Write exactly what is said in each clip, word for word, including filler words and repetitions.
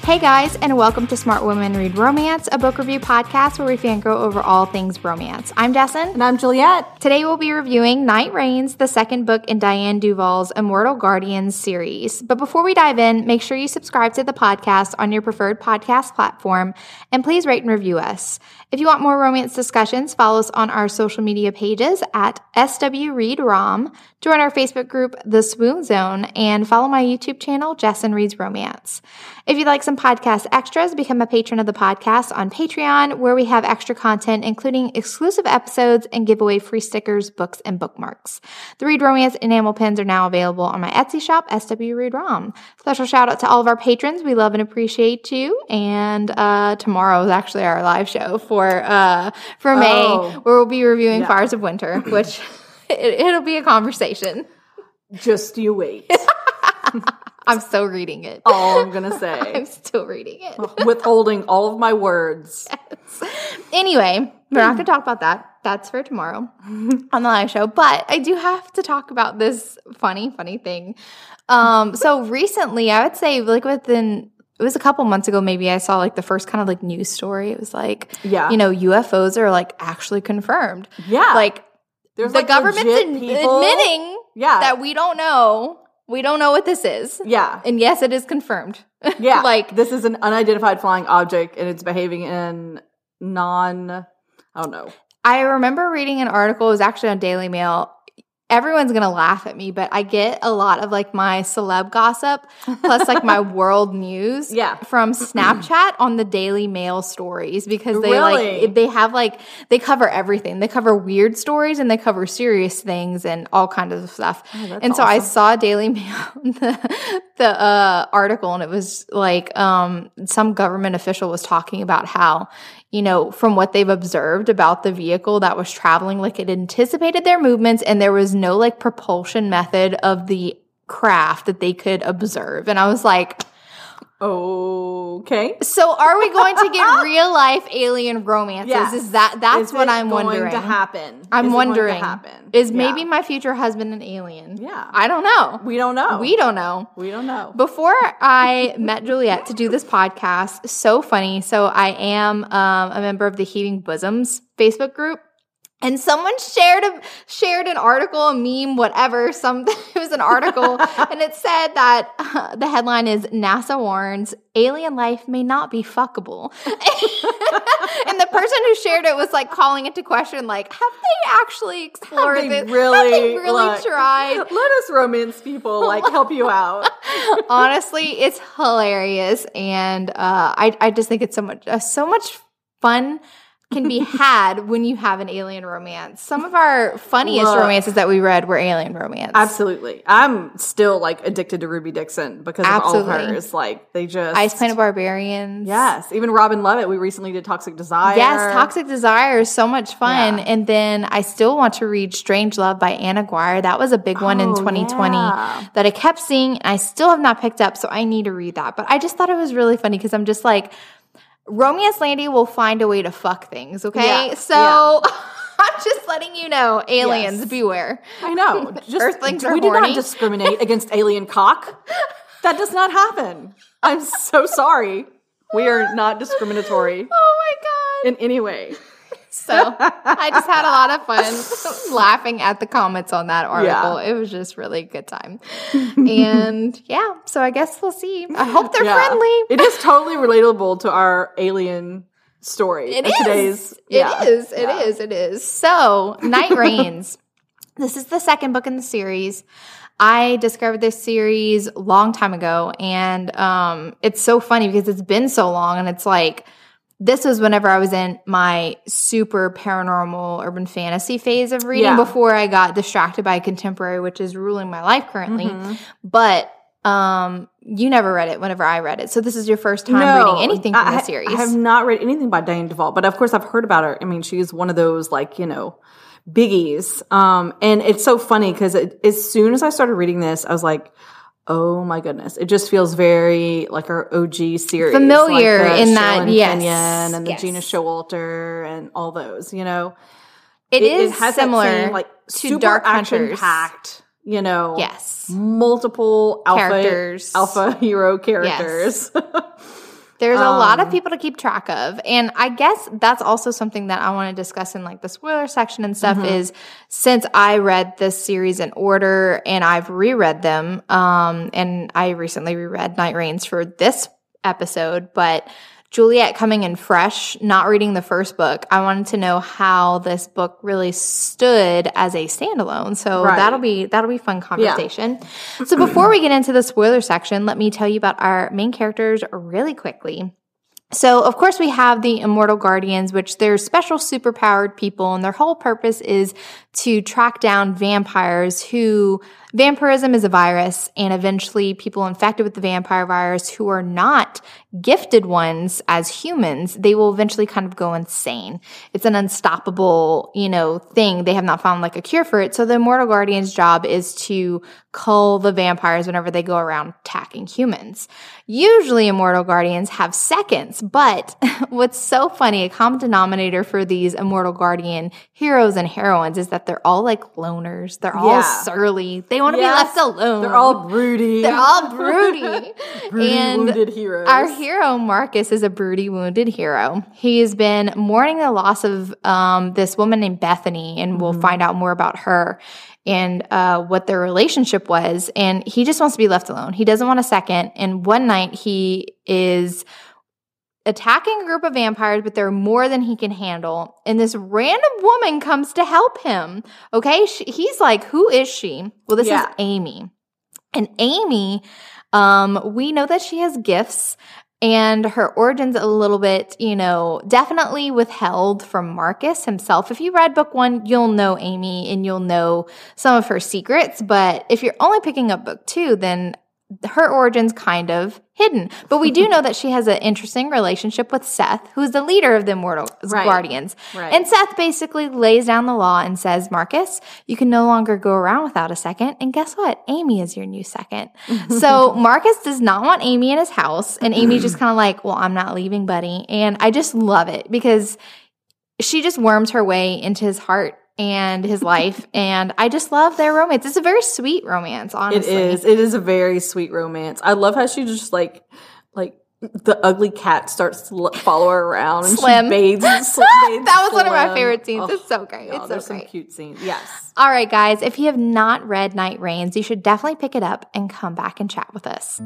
Hey guys, and welcome to Smart Women Read Romance, a book review podcast where we fangirl over all things romance. I'm Destin. And I'm Juliet. Today we'll be reviewing Night Reigns, the second book in Diane Duvall's Immortal Guardians series. But before we dive in, make sure you subscribe to the podcast on your preferred podcast platform, and please rate and review us. If you want more romance discussions, follow us on our social media pages at S W Read Rom, join our Facebook group, The Swoon Zone, and follow my YouTube channel, Jessin Reads Romance. If you'd like some podcast extras, become a patron of the podcast on Patreon, where we have extra content, including exclusive episodes and give away free stickers, books, and bookmarks. The Read Romance enamel pins are now available on my Etsy shop, S W Read Rom. Special shout out to all of our patrons. We love and appreciate you. And uh, tomorrow is actually our live show for uh, for May, oh, where we'll be reviewing yeah. Fires of Winter, which it, it'll be a conversation. Just you wait. I'm still reading it. All I'm going to say. I'm still reading it. Withholding all of my words. Yes. Anyway, we're not going to talk about that. That's for tomorrow on the live show. But I do have to talk about this funny, funny thing. Um, so recently, I would say like within, it was a couple months ago maybe, I saw like the first kind of like news story. It was like, yeah. you know, U F Os are like actually confirmed. Yeah. Like There's the like government's ad- admitting yeah. that we don't know. We don't know what this is. Yeah. And yes, it is confirmed. Yeah. Like this is an unidentified flying object and it's behaving in non, I don't know. I remember reading an article, it was actually on Daily Mail. Everyone's going to laugh at me, but I get a lot of like my celeb gossip plus like my world news yeah. from Snapchat on the Daily Mail stories because they really? like, they have like, they cover everything. They cover weird stories and they cover serious things and all kinds of stuff. Oh, and so awesome. I saw Daily Mail, the, the uh, article, and it was like um, some government official was talking about how, you know, from what they've observed about the vehicle that was traveling, like it anticipated their movements and there was no like propulsion method of the craft that they could observe. And I was like, okay. So are we going to get real life alien romances? Yes. Is that, that's is what it I'm going wondering. to happen? I'm is wondering, it going to happen? Is yeah. maybe my future husband an alien? Yeah. I don't know. We don't know. We don't know. We don't know. Before I met Juliet to do this podcast, so funny. So I am um, a member of the Heaving Bosoms Facebook group. And someone shared a shared an article, a meme, whatever. Some it was an article, and it said that uh, the headline is NASA warns alien life may not be fuckable. And the person who shared it was like calling into question, like, have they actually explored have they this? Really, have they really look, tried? Let us romance people like help you out. Honestly, it's hilarious, and uh, I I just think it's so much uh, so much fun. Can be had when you have an alien romance. Some of our funniest Look, romances that we read were alien romance. Absolutely. I'm still like addicted to Ruby Dixon because absolutely. of all of hers. Like they just Ice Planet Barbarians. Yes. Even Robin Levitt. We recently did Toxic Desire. Yes, Toxic Desire is so much fun. Yeah. And then I still want to read Strange Love by Anna Guire. That was a big one oh, in twenty twenty yeah. that I kept seeing. I still have not picked up, so I need to read that. But I just thought it was really funny because I'm just like, Romance Landy will find a way to fuck things, okay? Yeah. So yeah. I'm just letting you know, aliens, yes. beware. I know. Just, Earthlings are we horny. do not discriminate against alien cock. That does not happen. I'm so sorry. We are not discriminatory. Oh my God. In any way. So I just had a lot of fun laughing at the comments on that article. Yeah. It was just really a good time. And yeah, so I guess we'll see. I hope they're yeah. friendly. It is totally relatable to our alien story. It is. Today's, yeah. It is. It yeah. is. It is. So Night Reigns. This is the second book in the series. I discovered this series a long time ago. And um, it's so funny because it's been so long and it's like, this was whenever I was in my super paranormal urban fantasy phase of reading yeah. before I got distracted by contemporary, which is ruling my life currently. Mm-hmm. But um, you never read it whenever I read it. So this is your first time no, reading anything from I, the series. I have not read anything by Diane Duvall, but of course I've heard about her. I mean, she's one of those like, you know, biggies. Um, and it's so funny because as soon as I started reading this, I was like, oh my goodness. It just feels very like our O G series. Familiar like in Sherilyn that, yes. Kenyon and the yes. Gina Showalter and all those, you know. It, it is it has similar that same, like, to super Dark action Hunters. packed, you know. Yes. Multiple alpha, characters. alpha hero characters. Yes. There's a Um, lot of people to keep track of. And I guess that's also something that I want to discuss in like the spoiler section and stuff Mm-hmm. is since I read this series in order and I've reread them, um, and I recently reread Night Reigns for this episode, but Juliet coming in fresh, not reading the first book, I wanted to know how this book really stood as a standalone. So Right. that'll be that'll be fun conversation. So before we get into the spoiler section, let me tell you about our main characters really quickly. So, of course, we have the Immortal Guardians, which they're special superpowered people, and their whole purpose is to track down vampires who vampirism is a virus, and eventually people infected with the vampire virus who are not gifted ones as humans, they will eventually kind of go insane. It's an unstoppable, you know, thing. They have not found like a cure for it. So the Immortal Guardian's job is to cull the vampires whenever they go around attacking humans. Usually Immortal Guardians have seconds, but what's so funny, a common denominator for these Immortal Guardian heroes and heroines is that they're all like loners. They're all Yeah. surly. They want to Yes. be left alone. They're all broody. They're all broody. broody, and wounded heroes. our hero, Marcus, is a broody, wounded hero. He's been mourning the loss of um, this woman named Bethany, and we'll find out more about her and uh, what their relationship was. And he just wants to be left alone. He doesn't want a second. And one night he is attacking a group of vampires, but they're more than he can handle. And this random woman comes to help him. Okay? She, he's like, who is she? Well, this Yeah. is Amy. And Amy, um, we know that she has gifts. And her origin's a little bit, you know, definitely withheld from Marcus himself. If you read book one, you'll know Amy and you'll know some of her secrets. But if you're only picking up book two, then her origin's kind of hidden. But we do know that she has an interesting relationship with Seth, who's the leader of the Immortal Right. Guardians. Right. And Seth basically lays down the law and says, Marcus, you can no longer go around without a second. And guess what? Amy is your new second. So Marcus does not want Amy in his house. And Amy's just kind of like, well, I'm not leaving, buddy. And I just love it because she just worms her way into his heart and his life. And I just love their romance. It's a very sweet romance, honestly. It is. It is a very sweet romance. I love how she just like, like the ugly cat starts to l- follow her around and Slim. she bathes. And sl- bathes That was one of my Slim. favorite scenes. Oh, It's so great. oh, It's so there's some great. cute scenes. Yes. All right, guys, if you have not read Night Reigns, you should definitely pick it up and come back and chat with us.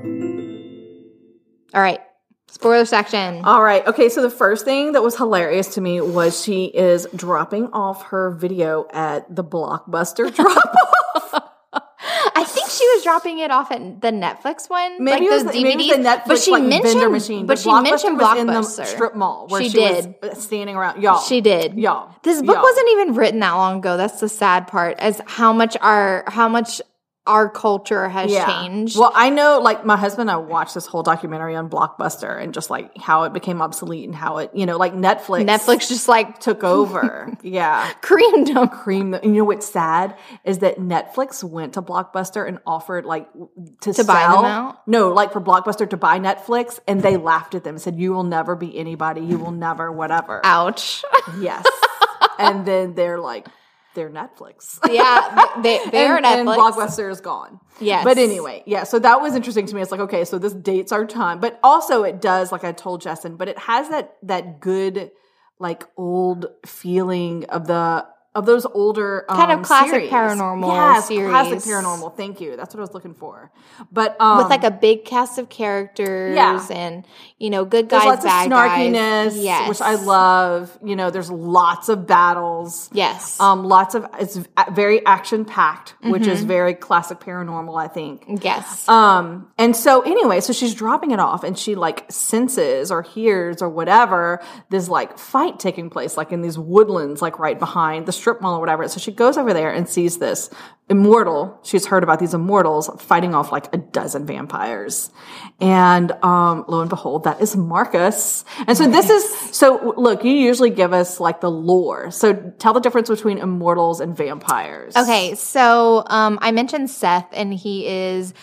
All right, spoiler section. All right. Okay. So the first thing that was hilarious to me was she is dropping off her video at the Blockbuster drop off. I think she was dropping it off at the Netflix one, Maybe like it was those the, D V Ds. maybe it was the Netflix but she like, mentioned, vendor machine. but she Blockbuster mentioned was in the Blockbuster. strip mall where she, she, did. was standing around. Y'all. She did. Y'all. This book y'all. wasn't even written that long ago. That's the sad part, as how much our how much our culture has changed. Well, I know, like, my husband and I watched this whole documentary on Blockbuster and just, like, how it became obsolete and how it, you know, like, Netflix. Netflix just like took over. Yeah. creamed them. Cream. The, and you know what's sad is that Netflix went to Blockbuster and offered, like, to, To sell. buy them out? No, like, for Blockbuster to buy Netflix, and they laughed at them and said, you will never be anybody. You will never whatever. Ouch. Yes. And then they're like, they're Netflix. Yeah, they they are and, and Netflix. Blockbuster is gone. Yes. But anyway, yeah, so that was interesting to me. It's like, okay, so this dates our time. But also it does, like I told Justin, but it has that that good, like, old feeling of the of those older um, Kind of classic series. paranormal yes, series. classic paranormal. Thank you. That's what I was looking for. But um, With like a big cast of characters Yeah. and, you know, good there's guys, lots of bad snarkiness, guys. Yes. which I love. You know, there's lots of battles. Yes. Um, lots of it's very action packed, which Mm-hmm. is very classic paranormal, I think. yes. Um, and so anyway, so she's dropping it off and she like senses or hears or whatever this like fight taking place, like in these woodlands, like right behind the strip mall or whatever. So she goes over there and sees this immortal. She's heard about these immortals fighting off like a dozen vampires. And, um, lo and behold, that is Marcus. And so this is, so look, you usually give us like the lore. So tell the difference between immortals and vampires. Okay, so um, I mentioned Seth, and he is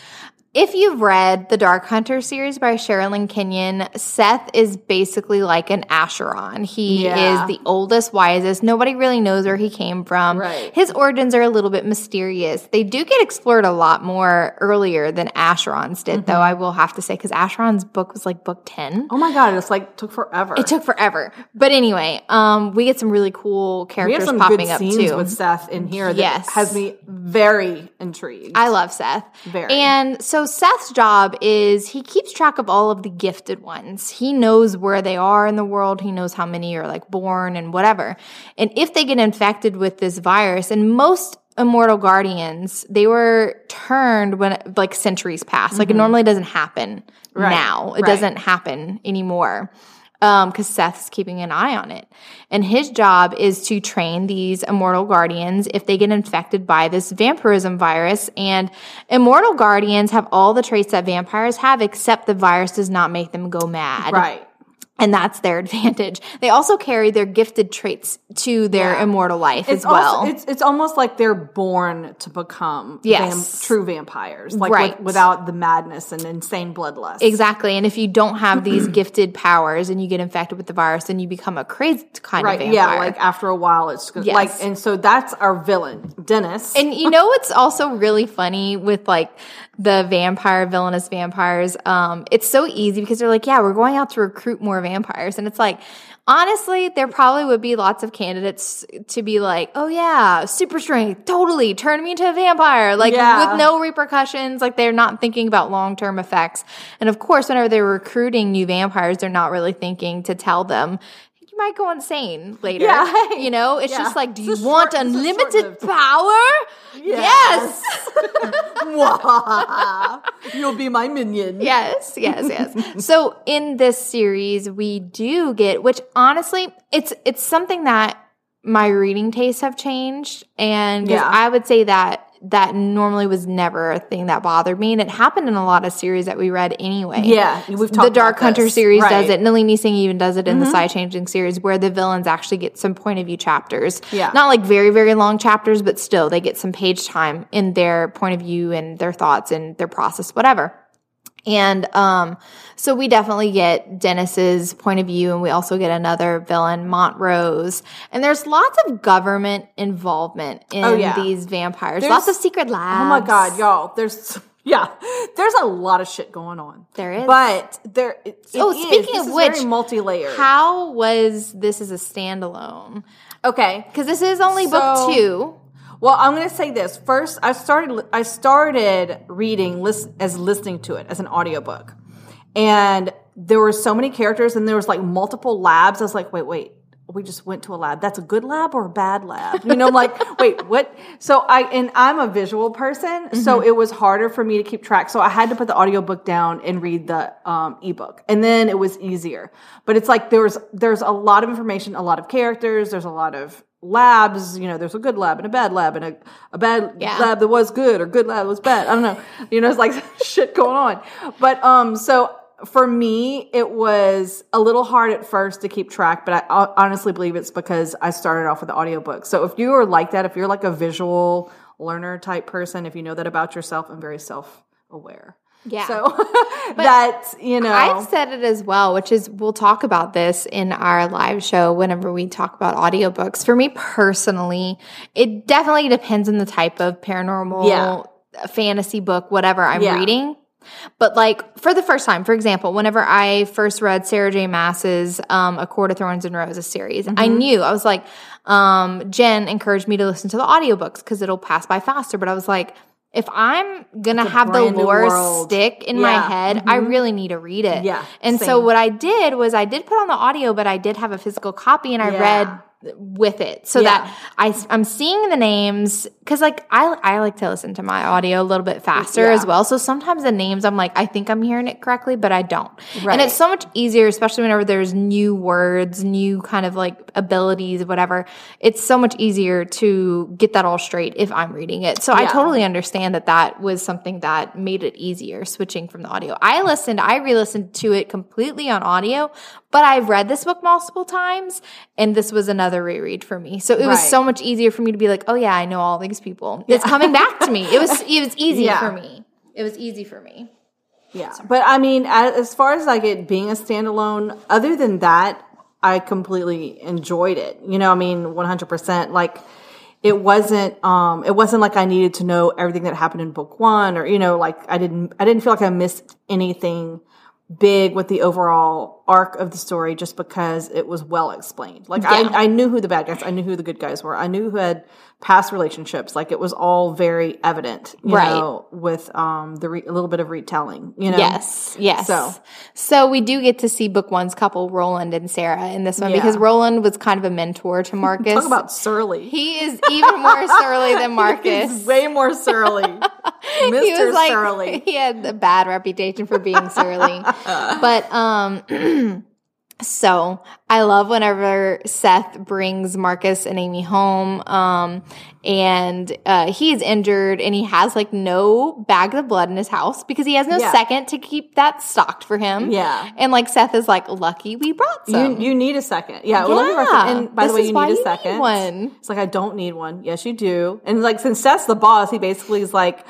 If you've read the Dark Hunter series by Sherilyn Kenyon, Seth is basically like an Acheron. He Yeah. is the oldest, wisest. Nobody really knows where he came from. Right. His origins are a little bit mysterious. They do get explored a lot more earlier than Acheron's did, Mm-hmm. though, I will have to say, because Acheron's book was like book ten. Oh my God, it's like took forever. It took forever. But anyway, um, we get some really cool we characters have some popping good up scenes too. with Seth in here that Yes. has me very intrigued. I love Seth. Very. And so Seth's job is he keeps track of all of the gifted ones. He knows where they are in the world. He knows how many are like born and whatever. And if they get infected with this virus, and most immortal guardians, they were turned when like centuries past. Like it normally doesn't happen Right. now. It Right. doesn't happen anymore. Um, because Seth's keeping an eye on it. And his job is to train these immortal guardians if they get infected by this vampirism virus. And immortal guardians have all the traits that vampires have, except the virus does not make them go mad. right. And that's their advantage. They also carry their gifted traits to their Yeah. immortal life It's as well. also, it's it's almost like they're born to become Yes. true vampires, like Right. with, without the madness and insane bloodlust. Exactly. And if you don't have these gifted powers and you get infected with the virus, then you become a crazy kind Right? of vampire. Yeah, like after a while, it's gonna, Yes. like, and so that's our villain, Dennis. And you know what's also really funny with like the vampire, villainous vampires? Um, it's so easy because they're like, yeah, we're going out to recruit more vampires. And it's like, honestly, there probably would be lots of candidates to be like, oh yeah, super strength, totally, turn me into a vampire. Like Yeah. with no repercussions. Like they're not thinking about long-term effects. And of course, whenever they're recruiting new vampires, they're not really thinking to tell them, you might go insane later. Yeah. You know, it's Yeah. just like, do It's you a want short- it's a unlimited short-lived- power? Yes. You'll be my minion. Yes, yes, yes. So in this series, we do get, which honestly, it's it's something that my reading tastes have changed, and 'cause Yeah. I would say that that normally was never a thing that bothered me, and it happened in a lot of series that we read anyway. Yeah, we've talked The Dark about Hunter this. series Right. does it. Nalini Singh even does it in the Side Changing series, where the villains actually get some point of view chapters. Yeah. Not like very, very long chapters, but still they get some page time in their point of view and their thoughts and their process, whatever. And um, so we definitely get Dennis's point of view, and we also get another villain, Montrose. And there's lots of government involvement in Oh, yeah. these vampires. There's- lots of secret labs. Oh my God, y'all! There's yeah, there's a lot of shit going on. There is. but there. It, it Oh, is. speaking This of is which, very multi-layered. How was this as a standalone? Okay, Because this is only So- book two. well, I'm going to say this first. I started. I started reading list, as listening to it as an audiobook, and there were so many characters, and there was like multiple labs. I was like, wait, wait. We just went to a lab. That's a good lab or a bad lab? You know, I'm like, wait, what? So I, and I'm a visual person, so it was harder for me to keep track. So I had to put the audiobook down and read the um, ebook. And then it was easier. But it's like there's, there's a lot of information, a lot of characters, there's a lot of labs, you know, there's a good lab and a bad lab and a, a bad Yeah. lab that was good or good lab that was bad. I don't know. You know, it's like shit going on. But, um, so for me, it was a little hard at first to keep track, but I honestly believe it's because I started off with the audiobook. So if you are like that, if you're like a visual learner type person, if you know that about yourself, I'm very self-aware. Yeah. So that, you know. I've said it as well, which is we'll talk about this in our live show whenever we talk about audiobooks. For me personally, it definitely depends on the type of paranormal, Yeah. fantasy book, whatever I'm Yeah. reading. But like for the first time, for example, whenever I first read Sarah J. Maas's um, A Court of Thorns and Roses series, I knew, I was like, um, Jen encouraged me to listen to the audiobooks because it'll pass by faster. But I was like, if I'm going to have the brand new lore world. stick in Yeah. my head, I really need to read it. Yeah, And so same. what I did was I did put on the audio, but I did have a physical copy and I Yeah. read with it so Yeah. that I, I'm seeing the names because like I, I like to listen to my audio a little bit faster Yeah. as well. So sometimes the names I'm like, I think I'm hearing it correctly, but I don't. Right. And it's so much easier, especially whenever there's new words, new kind of like abilities, whatever. It's so much easier to get that all straight if I'm reading it. So I Yeah. totally understand that that was something that made it easier switching from the audio. I listened, I re-listened to it completely on audio, but I've read this book multiple times and this was another reread for me. So it was Right. so much easier for me to be like, oh yeah, I know all these people. It's coming back to me. It was, it was easy Yeah. for me. It was easy for me. Yeah. But I mean, as, as far as like it being a standalone, other than that, I completely enjoyed it. You know, I mean, one hundred percent. Like, it wasn't, um, it wasn't like I needed to know everything that happened in book one, or, you know, like I didn't, I didn't feel like I missed anything big with the overall arc of the story just because it was well explained. Like, yeah. I, I knew who the bad guys, I knew who the good guys were. I knew who had past relationships. Like, it was all very evident, you right. know, with um the re- a little bit of retelling, you know? Yes, yes. So, so we do get to see book one's couple, Roland and Sarah, in this one, yeah. because Roland was kind of a mentor to Marcus. Talk about surly. He is even more surly than Marcus. He's way more surly. Mister He was like, Surly. He had a bad reputation for being surly. But, um... So I love whenever Seth brings Marcus and Amy home, um, and uh, he's injured and he has like no bags of blood in his house because he has no yeah. second to keep that stocked for him. Yeah. And like Seth is like, lucky we brought some. You, you need a second. Yeah. Well, yeah. let me refer- and by this the way, you need a you second. Need one. It's like, I don't need one. Yes, you do. And like, since Seth's the boss, he basically is like,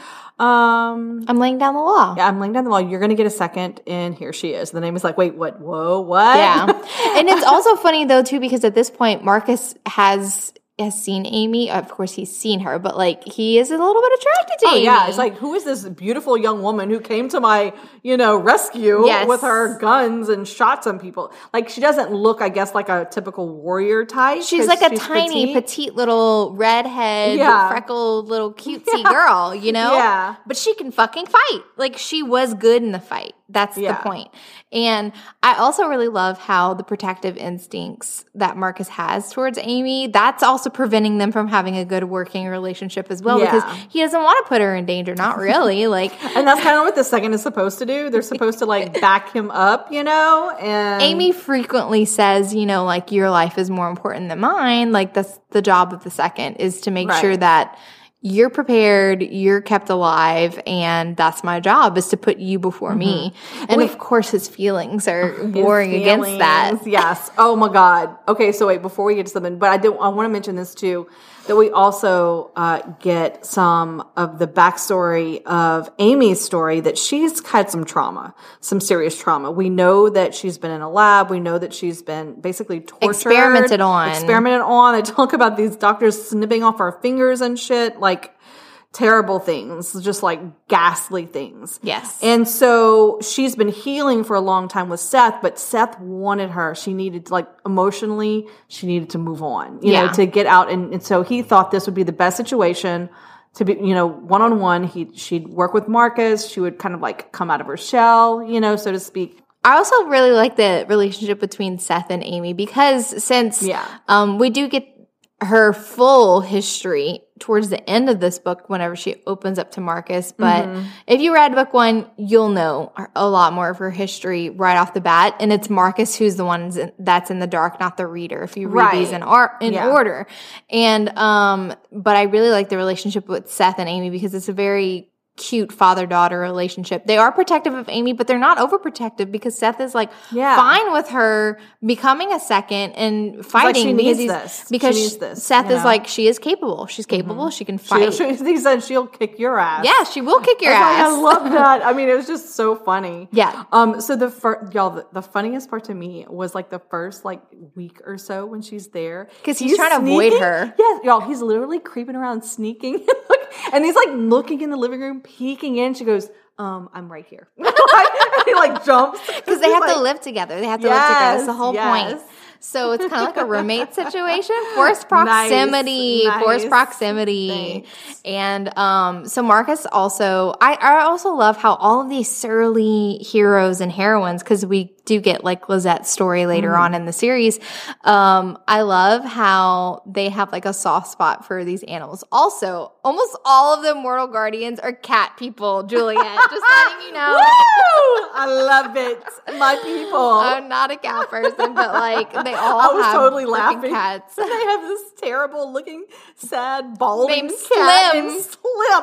Um, I'm laying down the law. Yeah, I'm laying down the law. You're going to get a second, and here she is. The name is like, wait, what? Whoa, what? Yeah. And it's also funny, though, too, because at this point, Marcus has has seen Amy. Of course, he's seen her, but, like, he is a little bit attracted to oh, Amy. yeah. It's like, who is this beautiful young woman who came to my, you know, rescue yes. with her guns and shot some people? Like, she doesn't look, I guess, like a typical warrior type. She's like a she's tiny, petite. petite little redhead, yeah. freckled little cutesy yeah. girl, you know? Yeah. But she can fucking fight. Like, she was good in the fight. That's yeah. the point. And I also really love how the protective instincts that Marcus has towards Amy, that's also preventing them from having a good working relationship as well, yeah. because he doesn't want to put her in danger. Not really. Like, and that's kind of what the second is supposed to do. They're supposed to like back him up, you know? And Amy frequently says, you know, like, your life is more important than mine. Like, that's the job of the second, is to make right. sure that you're prepared, you're kept alive, and that's my job, is to put you before mm-hmm. me. And wait. Of course, his feelings are his warring feelings, against that. Yes. Oh my God. Okay, so wait, before we get to something, but I do I want to mention this too, that we also uh, get some of the backstory of Amy's story, that she's had some trauma, some serious trauma. We know that she's been in a lab. We know that she's been basically tortured. Experimented on. Experimented on. They talk about these doctors snipping off her fingers and shit. Like, terrible things, just like ghastly things. Yes. And so she's been healing for a long time with Seth, but Seth wanted her. She needed to, like, emotionally, she needed to move on, you yeah. know, to get out. And, and so he thought this would be the best situation to be, you know, one-on-one. He, she'd work with Marcus. She would kind of like come out of her shell, you know, so to speak. I also really like the relationship between Seth and Amy, because since yeah. um, we do get her full history towards the end of this book whenever she opens up to Marcus. But mm-hmm. if you read book one, you'll know a lot more of her history right off the bat. And it's Marcus who's the one that's in the dark, not the reader, if you read right. these in, ar- in yeah. order. And, um, but I really like the relationship with Seth and Amy, because it's a very cute father-daughter relationship. They are protective of Amy, but they're not overprotective, because Seth is like yeah. fine with her becoming a second and fighting, like, because he's this. because she needs this, Seth you know? is like, she is capable. She's capable. Mm-hmm. She can fight. She, she, he said she'll kick your ass. Yeah, she will kick your I ass. Like, I love that. I mean, it was just so funny. Yeah. Um. So the first, y'all, the, the funniest part to me was like the first like week or so when she's there, because he's, he's trying sneaking. to avoid her. Yeah, y'all. He's literally creeping around, sneaking. And he's like looking in the living room, peeking in. She goes, um, I'm right here. And he like jumps. Because they have like, to live together. They have to yes, live together. That's the whole yes. point. So it's kind of like a roommate situation. Forced proximity. Nice, Forced nice. proximity. Thanks. And um, so Marcus also, I, I also love how all of these surly heroes and heroines, because we do get like Lizette's story later mm. on in the series. Um, I love how they have like a soft spot for these animals. Also, almost all of the Mortal Guardians are cat people, Juliet. Just letting you know. Woo! I love it. My people. I'm not a cat person, but like they all I was have totally laughing. cats. They have this terrible looking, sad, balding named cat Slim. named Slim.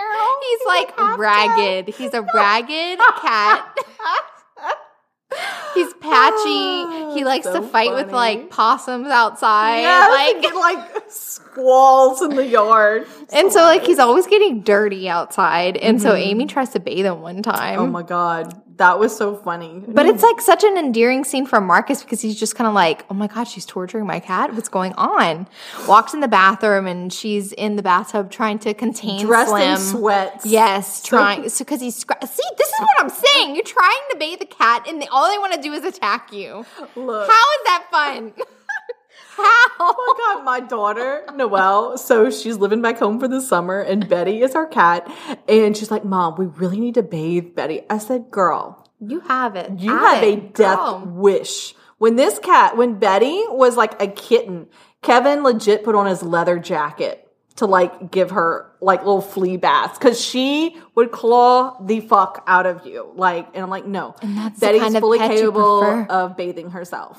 He's like ragged. He's a ragged cat. He's patchy. He likes So to fight funny. with like possums outside. Yes, like, and get like squalls in the yard. and so like he's always getting dirty outside. And Mm-hmm. so Amy tries to bathe him one time. Oh my God. That was so funny. But it's like such an endearing scene for Marcus because he's just kind of like, oh my God, she's torturing my cat. What's going on? Walks in the bathroom and she's in the bathtub trying to contain dressed Slim. in sweats. Yes, So- trying so because he's scra- see. This is what I'm saying. You're trying to bathe the cat, and they, all they want to do is attack you. Look. How is that fun? How? Oh my God, my daughter, Noelle, so she's living back home for the summer, and Betty is our cat, and she's like, Mom, we really need to bathe Betty. I said, girl, You have it. you Have have it. a death Go. wish. When this cat, when Betty was like a kitten, Kevin legit put on his leather jacket to like give her like little flea baths because she would claw the fuck out of you. Like, and I'm like, no, And that's the Betty's kind of fully pet you capable prefer. of bathing herself.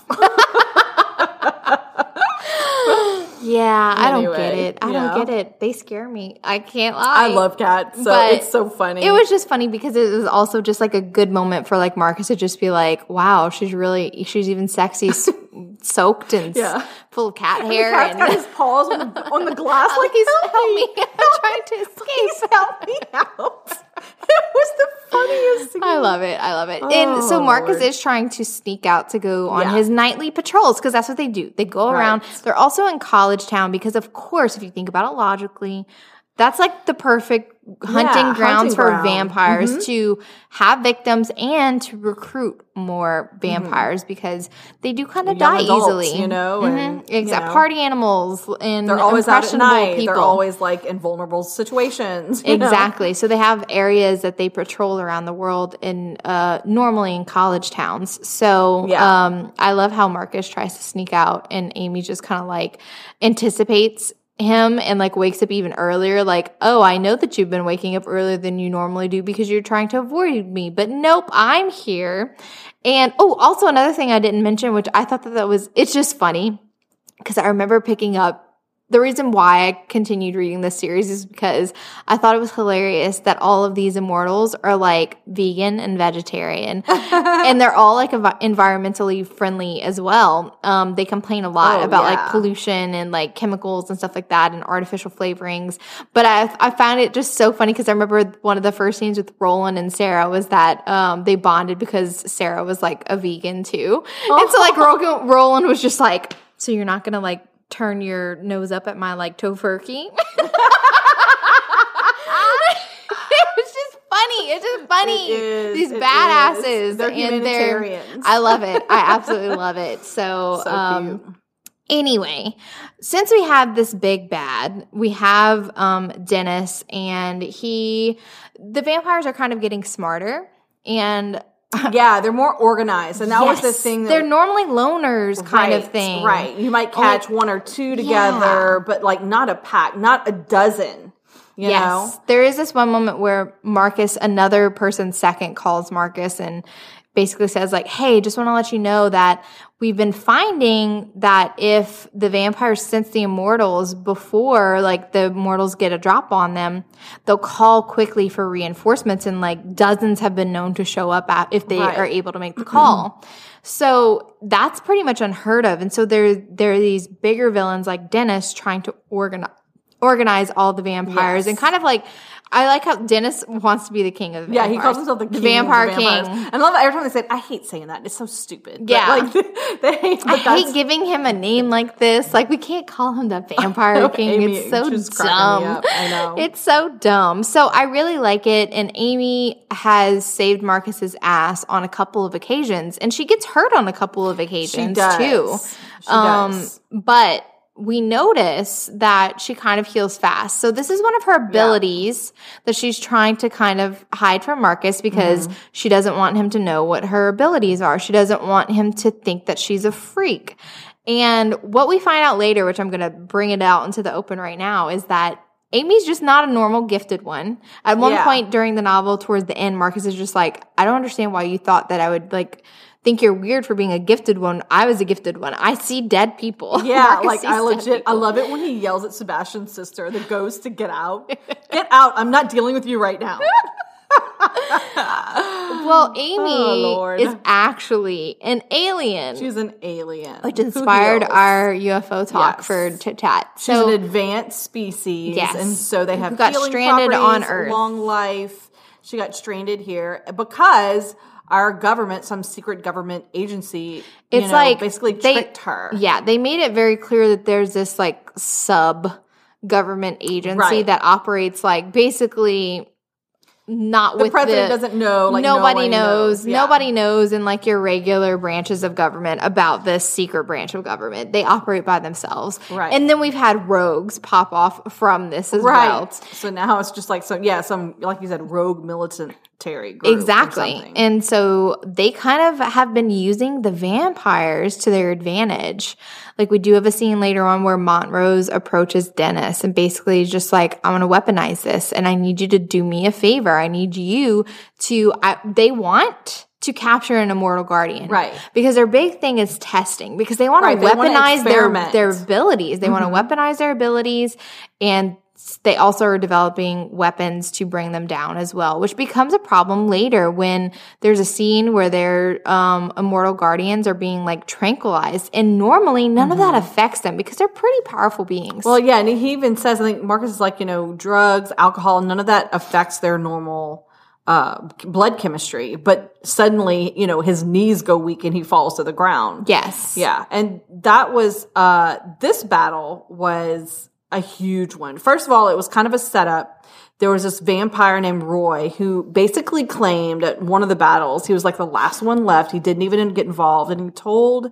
Yeah, I don't get Anyway, it. I yeah. don't get it. They scare me. I can't lie. I love cats, so But it's so funny. It was just funny because it was also just like a good moment for like Marcus to just be like, wow, she's really, she's even sexy, s- soaked and s- Yeah. full of cat And the hair. cat's and got his paws on the, on the glass, like he's help, help me, me. I'm trying to escape. please help me out. It was the funniest scene. I love it. I love it. and so Oh, Marcus Lord. is trying to sneak out to go on Yeah. his nightly patrols because that's what they do. They go around. Right. They're also in College Town because, of course, if you think about it logically, that's like the perfect hunting Yeah, grounds hunting for ground. vampires Mhm. to have victims and to recruit more vampires because they do kind of Mm-hmm. Young die adults, easily. you know, Mhm. and, you exactly. know. Party animals and They're always out at impressionable night. people. They're always like in vulnerable situations. you know? Exactly. So they have areas that they patrol around the world in uh, normally in college towns. So Yeah. um, I love how Marcus tries to sneak out and Amy just kind of like anticipates him and like wakes up even earlier like, oh, I know that you've been waking up earlier than you normally do because you're trying to avoid me, but nope, I'm here. And oh, also another thing I didn't mention, which I thought that that was, it's just funny because I remember picking up the reason why I continued reading this series is because I thought it was hilarious that all of these immortals are like vegan and vegetarian and they're all like envi- environmentally friendly as well. Um, they complain a lot Oh, about yeah. like pollution and like chemicals and stuff like that and artificial flavorings. But I, I found it just so funny because I remember one of the first scenes with Roland and Sarah was that um, they bonded because Sarah was like a vegan too. And so like Ro- Roland was just like, so you're not going to like turn your nose up at my like tofurkey. It was just funny. It's just funny. It is, These it badasses. is. They're and they're, humanitarians. I love it. I absolutely love it. So, So um, cute. anyway, since we have this big bad, we have um, Dennis and he, the vampires are kind of getting smarter and Yeah, they're more organized. And that was the yes, thing. That they're normally loners kind of Right, thing. Right. You might catch one or two together, but like not a pack, not a dozen. You yes. know? There is this one moment where Marcus, another person second, calls Marcus and basically says like, hey, just want to let you know that we've been finding that if the vampires sense the immortals before like the immortals get a drop on them, they'll call quickly for reinforcements and like dozens have been known to show up at, if they Right. are able to make the call. So that's pretty much unheard of. And so there, there are these bigger villains like Dennis trying to organize organize all the vampires Yes. and kind of like I like how Dennis wants to be the king of the Yeah, vampires. he calls himself the king vampire of the vampires. king. And I love every time they say, I hate saying that. It's so stupid. But, Yeah. like, they, but I that's- hate giving him a name like this. Like we can't call him the vampire king. Amy It's so just cracking me dumb. up. I know. It's so dumb. So I really like it. And Amy has saved Marcus's ass on a couple of occasions, and she gets hurt on a couple of occasions She does. too. She um, does. But we notice that she kind of heals fast. So this is one of her abilities that she's trying to kind of hide from Marcus because Mm-hmm. she doesn't want him to know what her abilities are. She doesn't want him to think that she's a freak. And what we find out later, which I'm going to bring it out into the open right now, is that Amy's just not a normal gifted one. At one Yeah. point during the novel, towards the end, Marcus is just like, I don't understand why you thought that I would like think you're weird for being a gifted one. I was a gifted one. I see dead people. Yeah, Marcus like sees I dead legit, I people. love it when he yells at Sebastian's sister, the ghost, to get out. Get out. I'm not dealing with you right now. Well, Amy Oh, Lord. is actually an alien. She's an alien. Which inspired Who heals? our U F O talk Yes. for Chit Chat. She's So, an advanced species. Yes. And so they have Who got healing stranded on properties, Earth. long life. She got stranded here because our government, some secret government agency, it's you know, like basically they, tricked her. Yeah, they made it very clear that there's this like sub government agency Right. that operates like basically not The with president the, doesn't know. Like nobody no one knows. Yeah. Nobody knows in like your regular branches of government about this secret branch of government. They operate by themselves. Right. And then we've had rogues pop off from this as Right. well. So now it's just like some, yeah, some, like you said, rogue military group. or Exactly. something. And so they kind of have been using the vampires to their advantage. Like we do have a scene later on where Montrose approaches Dennis and basically is just like, I'm going to weaponize this and I need you to do me a favor. I need you to, I, they want to capture an immortal guardian. Right. Because their big thing is testing because they want Right, to they wanna weaponize their, experiment. their abilities. They Mm-hmm. want to weaponize their abilities and they also are developing weapons to bring them down as well, which becomes a problem later when there's a scene where their um, immortal guardians are being like tranquilized. And normally none of that affects them because they're pretty powerful beings. Well, yeah, and he even says, I think Marcus is like, you know, drugs, alcohol, none of that affects their normal uh, blood chemistry. But suddenly, you know, his knees go weak and he falls to the ground. yes. Yeah, and that was, uh, this battle was a huge one. First of all, it was kind of a setup. There was this vampire named Roy who basically claimed at one of the battles, he was like the last one left. He didn't even get involved. And he told,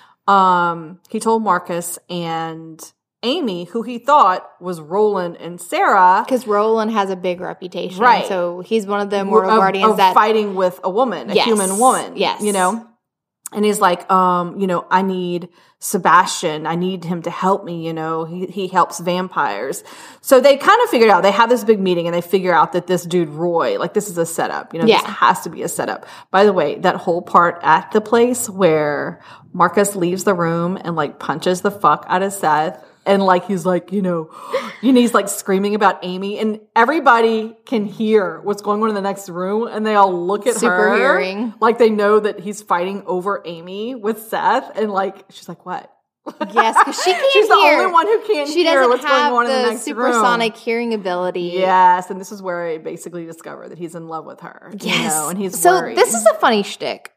um, he told Marcus and Amy, who he thought was Roland and Sarah, Because Roland has a big reputation. Right. So he's one of the immortal of, guardians of that fighting with a woman, a Yes. human woman. Yes. You know? And he's like, um, you know, I need Sebastian. I need him to help me. You know, he, he helps vampires. So they kind of figured out, they have this big meeting and they figure out that this dude, Roy, like this is a setup. You know, Yeah. this has to be a setup. By the way, that whole part at the place where Marcus leaves the room and like punches the fuck out of Seth. And like, he's like, you know, and he's like screaming about Amy and everybody can hear what's going on in the next room. And they all look at Super her. hearing. Like they know that he's fighting over Amy with Seth. And like, she's like, what? yes, because she can't She's the hear. only one who can't She hear doesn't what's have going on in the the next supersonic room. hearing ability. Yes. And this is where I basically discover that he's in love with her. Yes. You know, and he's so worried. this is a funny shtick.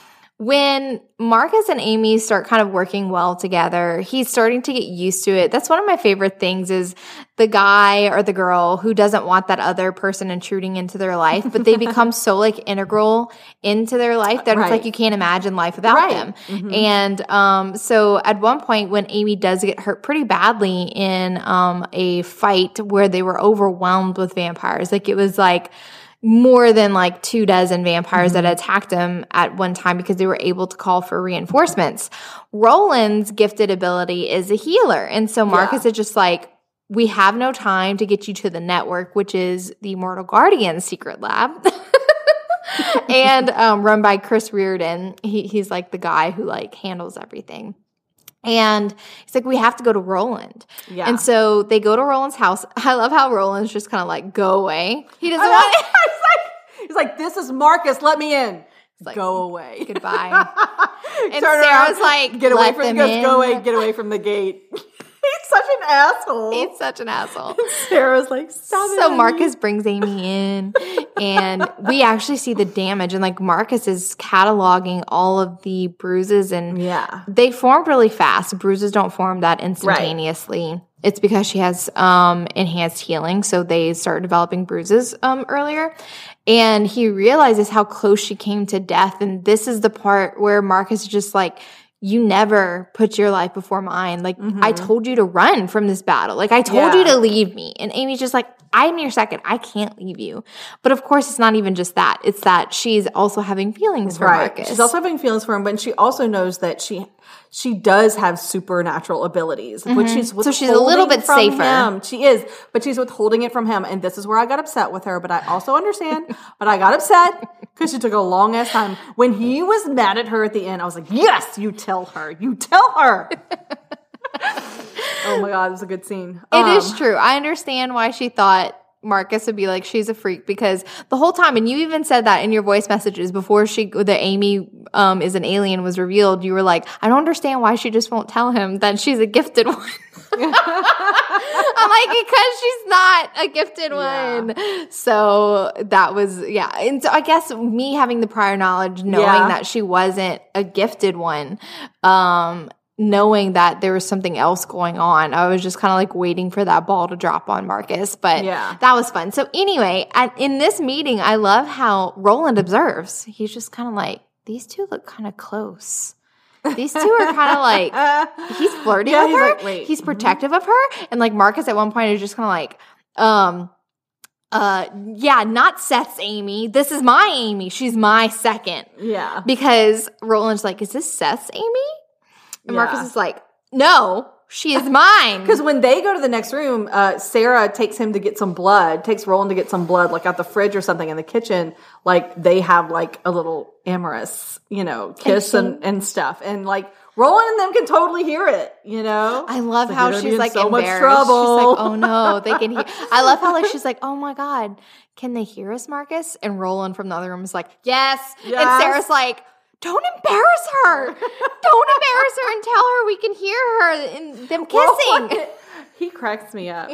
When Marcus and Amy start kind of working well together, he's starting to get used to it. That's one of my favorite things is the guy or the girl who doesn't want that other person intruding into their life, but they become so like integral into their life that Right. it's like you can't imagine life without Right. them. Mhm. And um, so at one point when Amy does get hurt pretty badly in um, a fight where they were overwhelmed with vampires, like it was like more than like two dozen vampires Mm-hmm. that attacked him at one time because they were able to call for reinforcements. Roland's gifted ability is a healer. And so Marcus Yeah. is just like, we have no time to get you to the network, which is the Immortal Guardian secret lab. and um, run by Chris Reardon. He, he's like the guy who like handles everything. And he's like, we have to go to Roland. Yeah. And so they go to Roland's house. I love how Roland's just kind of like, go away. He doesn't I know. want it. He's like, he's like, this is Marcus. Let me in. like, Go away. Goodbye. And Turn Sarah's around, like, get away let from them he goes, in. Go away. Get away from the gate. He's such an asshole. He's such an asshole. Sarah's like, stop it. So honey." Marcus brings Amy in and we actually see the damage and like Marcus is cataloging all of the bruises and Yeah. they formed really fast. Bruises don't form that instantaneously. It's because she has um, enhanced healing, so they start developing bruises um, earlier. And he realizes how close she came to death. And this is the part where Marcus is just like, you never put your life before mine. Like, Mm-hmm. I told you to run from this battle. Like, I told you Yeah. to leave me. And Amy's just like, I'm your second. I can't leave you. But of course, it's not even just that. It's that she's also having feelings for Right. Marcus. She's also having feelings for him, but she also knows that she she does have supernatural abilities, which she's So she's a little withholding bit from safer. him. She is, but she's withholding it from him, and this is where I got upset with her. But I also understand. But I got upset because she took a long ass time. When he was mad at her at the end, I was like, "Yes, you tell her. You tell her." Oh my god, it was a good scene. It Um, is true. I understand why she thought Marcus would be like, she's a freak because the whole time, and you even said that in your voice messages before she, the Amy um, is an alien was revealed, you were like, I don't understand why she just won't tell him that she's a gifted one. I'm like, because she's not a gifted yeah. one. So that was, yeah. And so I guess me having the prior knowledge, knowing yeah. that she wasn't a gifted one, um, knowing that there was something else going on, I was just kind of like waiting for that ball to drop on Marcus. But yeah. that was fun. So anyway, at, in this meeting, I love how Roland observes. He's just kind of like, these two look kind of close. These two are kind of like, he's flirting yeah, with he's her. Like, Wait. He's protective mm-hmm. of her. And like Marcus at one point is just kind of like, um, uh, yeah, not Seth's Amy. This is my Amy. She's my second. Yeah. Because Roland's like, is this Seth's Amy? And yeah. Marcus is like, no, she is mine. Because when they go to the next room, uh, Sarah takes him to get some blood, takes Roland to get some blood, like out the fridge or something in the kitchen. Like they have like a little amorous, you know, kiss and, and, and stuff. And like Roland and them can totally hear it, you know? I love so how she's like so embarrassed. Much trouble. She's like, oh no, they can hear. I love how like she's like, oh my God, can they hear us, Marcus? And Roland from the other room is like, yes. yes. And Sarah's like, don't embarrass her. Don't embarrass her and tell her we can hear her and them kissing. Well, he cracks me up.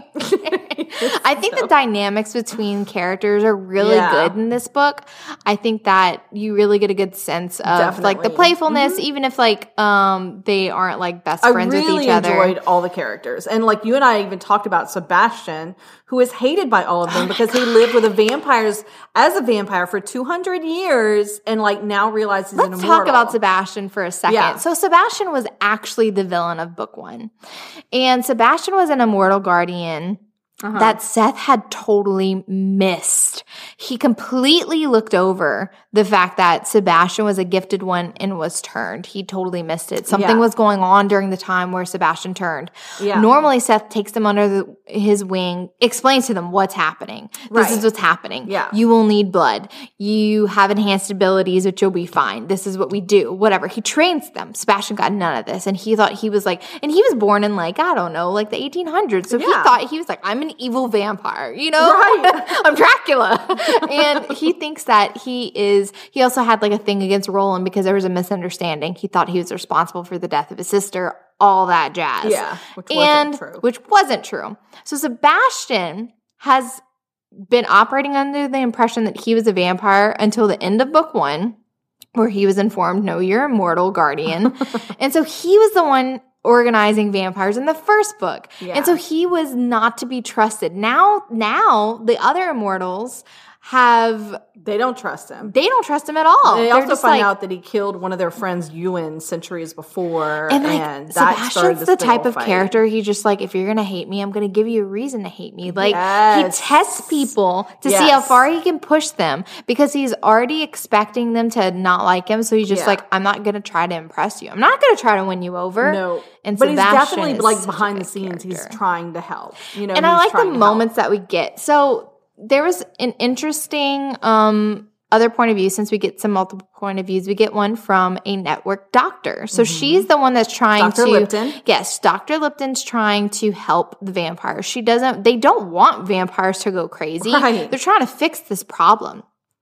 I think so. The dynamics between characters are really yeah. good in this book. I think that you really get a good sense of Definitely. like the playfulness, mm-hmm. even if like um they aren't like best friends I really with each other. I enjoyed all the characters. And like you and I even talked about Sebastian, who is hated by all of them oh because God. he lived with the vampires as a vampire for two hundred years and like now realizes he's Let's an immortal. talk about Sebastian for a second. Yeah. So Sebastian was actually the villain of book one. And Sebastian was an immortal guardian uh-huh. that Seth had totally missed. He completely looked over the fact that Sebastian was a gifted one and was turned. He totally missed it. Something yeah. was going on during the time where Sebastian turned. Yeah. Normally, Seth takes them under the, his wing, explains to them what's happening. This right. is what's happening. Yeah. You will need blood. You have enhanced abilities, which you'll be fine. This is what we do. Whatever. He trains them. Sebastian got none of this. And he thought he was like, and he was born in like, I don't know, like the eighteen hundreds. So yeah. he thought he was like, I'm an evil vampire, you know? Right. I'm Dracula. And he thinks that he is, he also had like a thing against Roland because there was a misunderstanding. He thought he was responsible for the death of his sister, all that jazz. Yeah. Which and, wasn't true. Which wasn't true. So Sebastian has been operating under the impression that he was a vampire until the end of book one, where he was informed, no, you're immortal, guardian. And so he was the one organizing vampires in the first book. Yeah. And so he was not to be trusted. Now, now the other immortals have... They don't trust him. They don't trust him at all. They They're also find like, out that he killed one of their friends, Ewan, centuries before. And, like, and that Sebastian's this the type of fight. character, he just like, if you're going to hate me, I'm going to give you a reason to hate me. Like, yes. he tests people to yes. see how far he can push them because he's already expecting them to not like him. So he's just yeah. like, I'm not going to try to impress you. I'm not going to try to win you over. No. And but Sebastian he's definitely like behind the scenes, character. he's trying to help. You know, and I like the help. moments that we get. So there was an interesting um, other point of view, since we get some multiple point of views. We get one from a network doctor. So mm-hmm. she's the one that's trying Doctor to Lipton. Yes, Doctor Lipton's trying to help the vampires. She doesn't they don't want vampires to go crazy. Right. They're trying to fix this problem.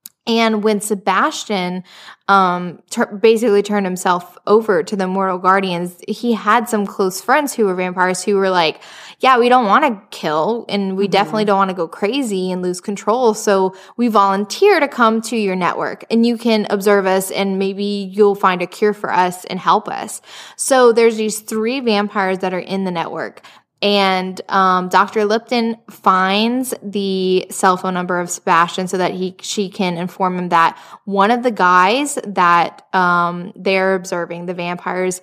And when Sebastian um, ter- basically turned himself over to the Immortal Guardians, he had some close friends who were vampires who were like, yeah, we don't want to kill and we mm-hmm. definitely don't want to go crazy and lose control. So we volunteer to come to your network and you can observe us and maybe you'll find a cure for us and help us. So there's these three vampires that are in the network. And um, Doctor Lipton finds the cell phone number of Sebastian so that he she can inform him that one of the guys that um, they're observing, the vampires,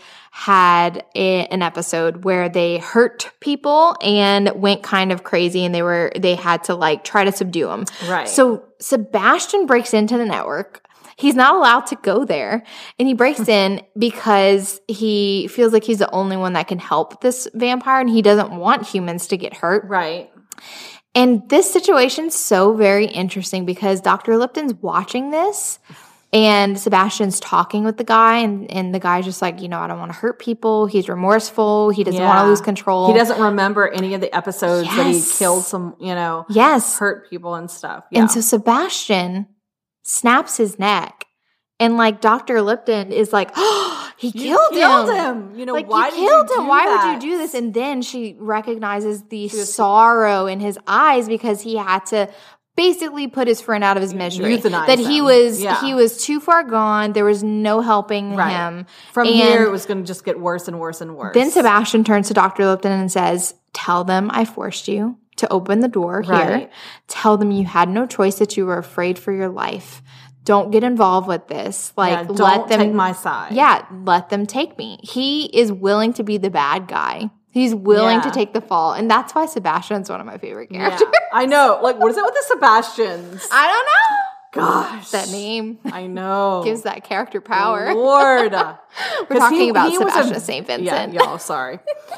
had a, an episode where they hurt people and went kind of crazy, and they were they had to like try to subdue them. Right. So Sebastian breaks into the network. He's not allowed to go there, and he breaks in because he feels like he's the only one that can help this vampire, and he doesn't want humans to get hurt. Right. And this situation's so very interesting because Doctor Lipton's watching this, And Sebastian's talking with the guy, and, and the guy's just like, you know, I don't want to hurt people. He's remorseful. He doesn't Yeah. want to lose control. He doesn't remember any of the episodes Yes. that he killed some, you know, Yes. hurt people and stuff. Yeah. And so Sebastian snaps his neck. And like Doctor Lipton is like, oh, he you killed, killed him. him. You know, Like, why you did killed you him. do Why that? would you do this? And then she recognizes the was- sorrow in his eyes because he had to basically put his friend out of his misery. Euthanize that he him. was Yeah. he was too far gone. There was no helping Right. him. From And here, it was going to just get worse and worse and worse. then Sebastian turns to Doctor Lipton and says, tell them I forced you to open the door here. Right. Tell them you had no choice, that you were afraid for your life. Don't get involved with this. Like, yeah, don't let them take my side. Yeah, let them take me. He is willing to be the bad guy. He's willing Yeah. to take the fall. And that's why Sebastian's one of my favorite Yeah. characters. I know. Like, what is it with the Sebastians? I don't know. Gosh. That name I know. gives that character power. Lord. We're talking about Sebastian Saint Vincent. Yeah, y'all, sorry.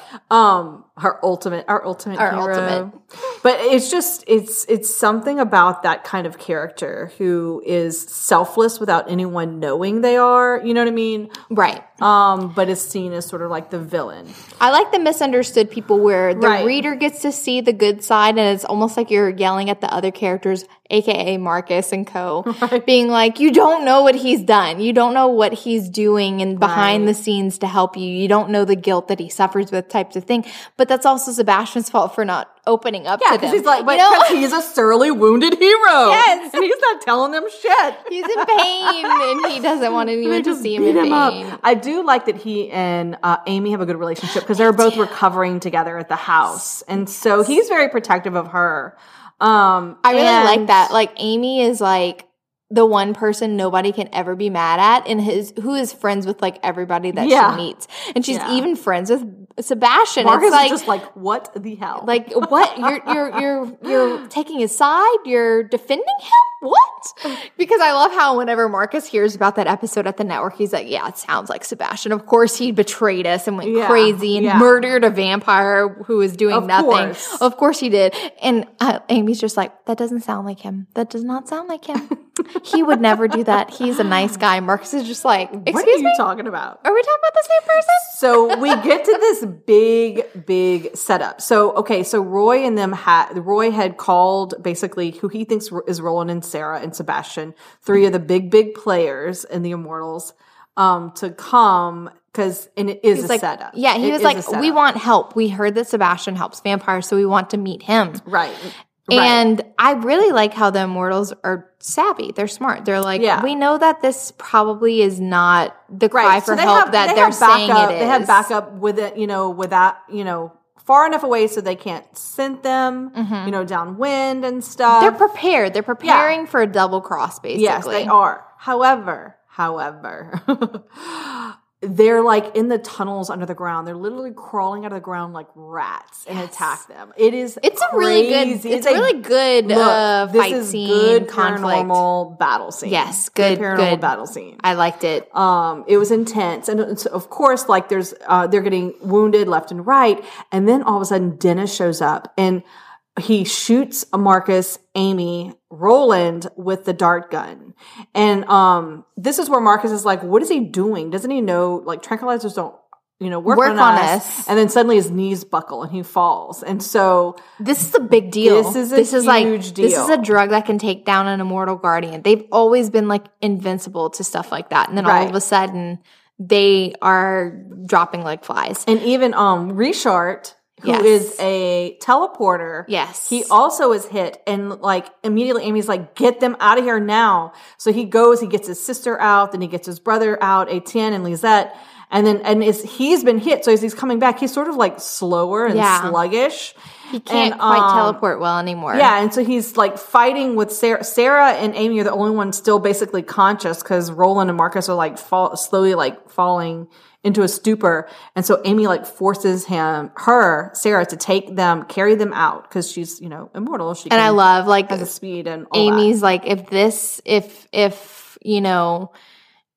Um, her ultimate, our ultimate Our hero. ultimate. But it's just, it's, it's something about that kind of character who is selfless without anyone knowing they are, you know what I mean? Right. Um, but is seen as sort of like the villain. I like the misunderstood people where the Right. reader gets to see the good side, and it's almost like you're yelling at the other characters, aka Marcus and co, Right. being like, you don't know what he's done. You don't know what he's doing and behind Right. the scenes to help you. You don't know the guilt that he suffers with, types of thing. But that's also Sebastian's fault for not opening up Yeah, to because them. he's like, but You know? because he's a surly, wounded hero. Yes. And he's not telling them shit. He's in pain and he doesn't want anyone to Just see him beat in him up. pain. I do like that he and uh, Amy have a good relationship because they're both recovering together at the house, and so he's very protective of her. Um, I really and- like that. Like, Amy is like the one person nobody can ever be mad at, and his who is friends with like everybody that Yeah. she meets, and she's Yeah. even friends with Sebastian. Marcus it's like, is just like, what the hell? like what you're you're you're you're taking his side. You're defending him. What? Because I love how whenever Marcus hears about that episode at the network, he's like, yeah, it sounds like Sebastian. Of course he betrayed us and went Yeah, crazy and yeah. murdered a vampire who was doing Of nothing. course. Of course he did. And uh, Amy's just like, that doesn't sound like him. That does not sound like him. He would never do that. He's a nice guy. Marcus is just like, excuse what are you me? talking about? Are we talking about the same person? So we get to this big, big setup. So, okay, so Roy and them had, Roy had called basically who he thinks is Roland and Sarah and Sebastian, three of the big, big players in the Immortals, um, to come because, and it is He's a like, setup. yeah, he It was is a like, we setup. want help. We heard that Sebastian helps vampires, so we want to meet him. Right. Right. And I really like how the Immortals are savvy. They're smart. They're like, Yeah. we know that this probably is not the cry Right. for So they help have- that they they're have saying backup- it is. They have backup with it, you know, with that, you know, far enough away so they can't scent them, you know, downwind and stuff. They're prepared. They're preparing for a double cross, basically. Yes, they are. However, however, they're like in the tunnels under the ground. They're literally crawling out of the ground like rats and attack them. It is It's a really good, crazy. it's a really good look, uh, this fight is scene, good conflict. paranormal battle scene. Yes, good, paranormal good. battle scene. I liked it. Um, it was intense, and it's, of course, like there's, uh, they're getting wounded left and right, and then all of a sudden, Dennis shows up, and he shoots Marcus, Amy, Roland with the dart gun, and um, this is where Marcus is like, "What is he doing? Doesn't he know like tranquilizers don't, you know, work, Work on, on us?" us. And then suddenly his knees buckle and he falls, and so This is a big deal. This is a this is like huge this is deal. a drug that can take down an immortal guardian. They've always been like invincible to stuff like that, and then all Right. of a sudden they are dropping like flies. and even um, Richard, who Yes. is a teleporter. Yes. He also is hit, and like immediately Amy's like, get them out of here now. So he goes, he gets his sister out, then he gets his brother out, Etienne and Lisette. And then, and is he's been hit. So as he's coming back, he's sort of like slower and Yeah. sluggish. He can't And, quite um, teleport well anymore. Yeah, and so he's like fighting with Sarah. Sarah and Amy are the only ones still basically conscious because Roland and Marcus are like fall, slowly like falling into a stupor. And so Amy like forces him, her, Sarah, to take them, carry them out because she's, you know, immortal. She And I can- love like has a speed and all Amy's like, if this, if, if, you know,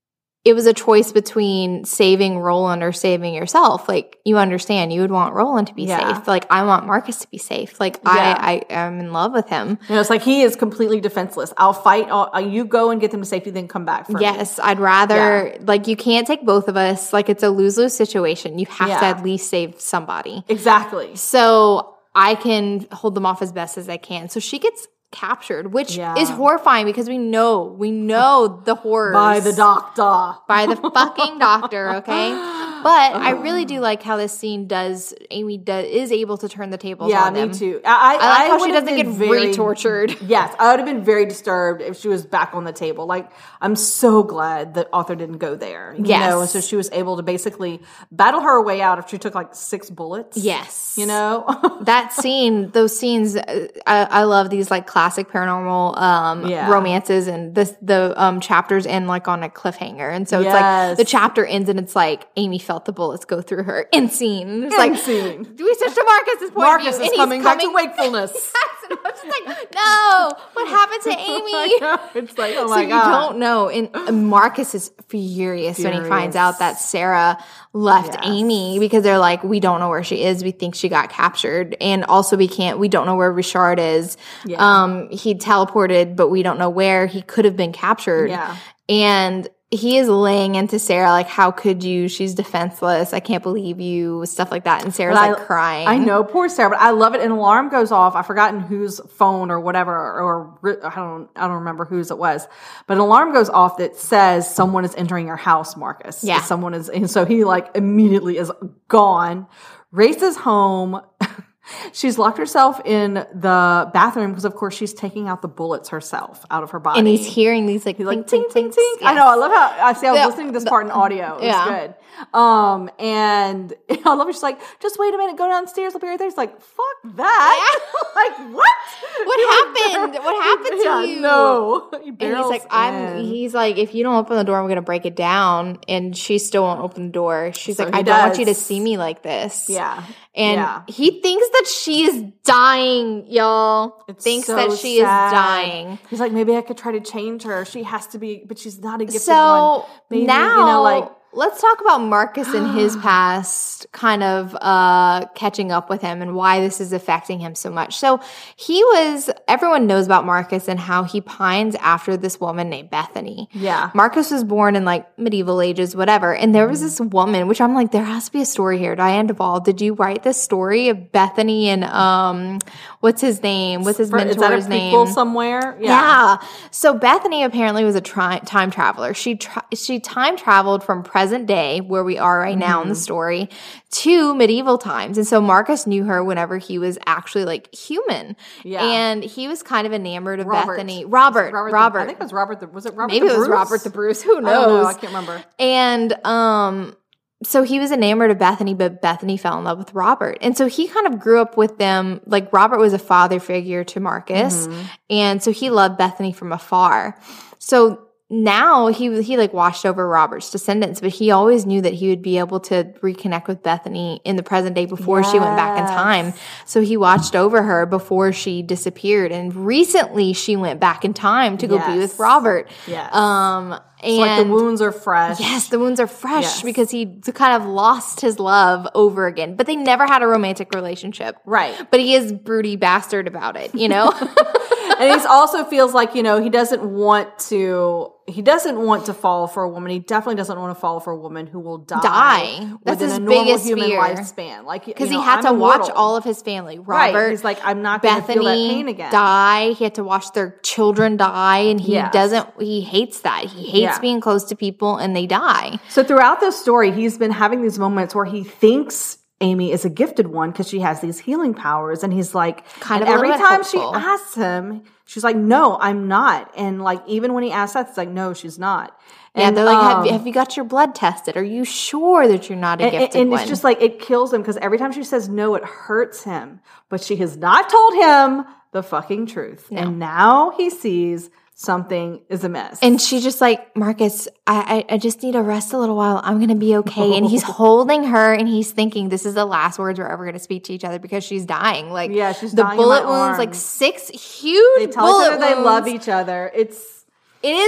it was a choice between saving Roland or saving yourself. Like, you understand, you would want Roland to be Yeah. safe. Like, I want Marcus to be safe. Like, Yeah. I, I am in love with him. You know, it's like he is completely defenseless. I'll fight. I'll, you go and get them to safety, then come back for me. Yes, I'd rather, like, you can't take both of us. Like, it's a lose-lose situation. You have Yeah. to at least save somebody. Exactly. So I can hold them off as best as I can. So she gets captured, which Yeah. is horrifying because we know, we know the horrors. By the doctor. By the fucking doctor, okay? But I really do like how this scene does, Amy does, is able to turn the tables Yeah, on me them. too. I, I, I like how she would have doesn't get been very re-tortured. Yes, I would have been very disturbed if she was back on the table. Like, I'm so glad the author didn't go there. You Yes. know, and so she was able to basically battle her way out if she took like six bullets. Yes. You know? That scene, those scenes, uh, I, I love these like classic paranormal um, Yeah. romances, and this, the um, chapters end like on a cliffhanger. And so it's Yes. like the chapter ends and it's like Amy felt the bullets go through her. End scene. It's like, Scene. we switch to Marcus's point Marcus of is view. And coming, he's back coming to wakefulness. Yes, and I'm just like, no, what happened to Amy? It's like, oh So my you God. don't know. And Marcus is furious, when he finds Furious. out that Sarah left Yes. Amy, because they're like, we don't know where she is. We think she got captured. And also we can't, we don't know where Richard is. Yeah. Um, he teleported, but we don't know where. He could have been captured. Yeah. And he is laying into Sarah, like, how could you? She's defenseless. I can't believe you, stuff like that. And Sarah's But like I, crying. I know, poor Sarah, but I love it. An alarm goes off. I've forgotten whose phone or whatever, or, or I don't, I don't remember whose it was. But an alarm goes off that says someone is entering your house, Marcus. Yeah. Someone is, and so he like immediately is gone, races home. She's locked herself in the bathroom because, of course, she's taking out the bullets herself out of her body. And he's hearing these like, He's like, ting, ting, ting, ting, ting. yes. I know. I love how, I see, I was The- listening to this the- part in audio. It yeah. was good. Um, and I love it. She's like, just wait a minute, go downstairs, I'll be right there. He's like, fuck that. like, what? What You're like, happened? What happened to yeah, you? No. He And he's barrels like, I'm, in. he's like, if you don't open the door, I'm going to break it down. And she still won't open the door. She's So like, he I don't want you to does. see me like this. Yeah. And yeah. he thinks that she is dying, y'all. It's thinks so that she sad. is dying. He's like, maybe I could try to change her. She has to be, but she's not a gifted So one. Maybe, now, you know, like, let's talk about Marcus and his past, kind of uh, catching up with him and why this is affecting him so much. So he was, everyone knows about Marcus and how he pines after this woman named Bethany. yeah. Marcus was born in like medieval ages, whatever. And there was this woman, which I'm like, there has to be a story here. Diane Duvall, did you write this story of Bethany and um, what's his name? What's his For- mentor's is that a prequel name? somewhere? Yeah. So Bethany apparently was a tri- time traveler. She tra- she time traveled from present day, where we are right now in the story, to medieval times. And so Marcus knew her whenever he was actually like human. Yeah. And he was kind of enamored of Robert. Bethany. Robert. Robert. Robert. the- I think it was Robert. The, was it Robert? Maybe the it was Bruce? Robert the Bruce. Who I knows? don't know. I can't remember. And um, so he was enamored of Bethany, but Bethany fell in love with Robert. And so he kind of grew up with them. Like Robert was a father figure to Marcus. Mm-hmm. And so he loved Bethany from afar. So now he he like watched over Robert's descendants, but he always knew that he would be able to reconnect with Bethany in the present day before she went back in time. So he watched over her before she disappeared. And recently she went back in time to go be with Yes. Robert. Yes. Um, and It's like the wounds are fresh. yes, the wounds are fresh Yes. because he kind of lost his love over again. But they never had a romantic relationship. Right. But he is broody bastard about it, you know? And he also feels like, you know, he doesn't want to, he doesn't want to fall for a woman. He definitely doesn't want to fall for a woman who will die. Die. That's within his a normal biggest human fear. lifespan. Like, Because you know, he had I'm to watch immortal. all of his family. Right. Robert, He's like, I'm not going to feel that Bethany pain again. die. He had to watch their children die. And he Yes. doesn't, he hates that. He hates Yeah. being close to people and they die. So throughout this story, he's been having these moments where he thinks Amy is a gifted one because she has these healing powers. And he's like, Kind and of a every little bit time she hopeful. asks him, she's like, no, I'm not. And like, even when he asks that, it's like, no, she's not. Yeah, And they're like, have, um, you, have you got your blood tested? Are you sure that you're not a And, gifted and one? it's just like, it kills him because every time she says no, it hurts him. But she has not told him the fucking truth. No. And now he sees something is amiss. And she's just like, Marcus, I, I, I just need to rest a little while. I'm going to be okay. And he's holding her and he's thinking this is the last words we're ever going to speak to each other because she's dying. Like, Yeah, she's the dying in bullet my wounds, like arms. six huge they tell bullet each other they wounds. love each other. It's It is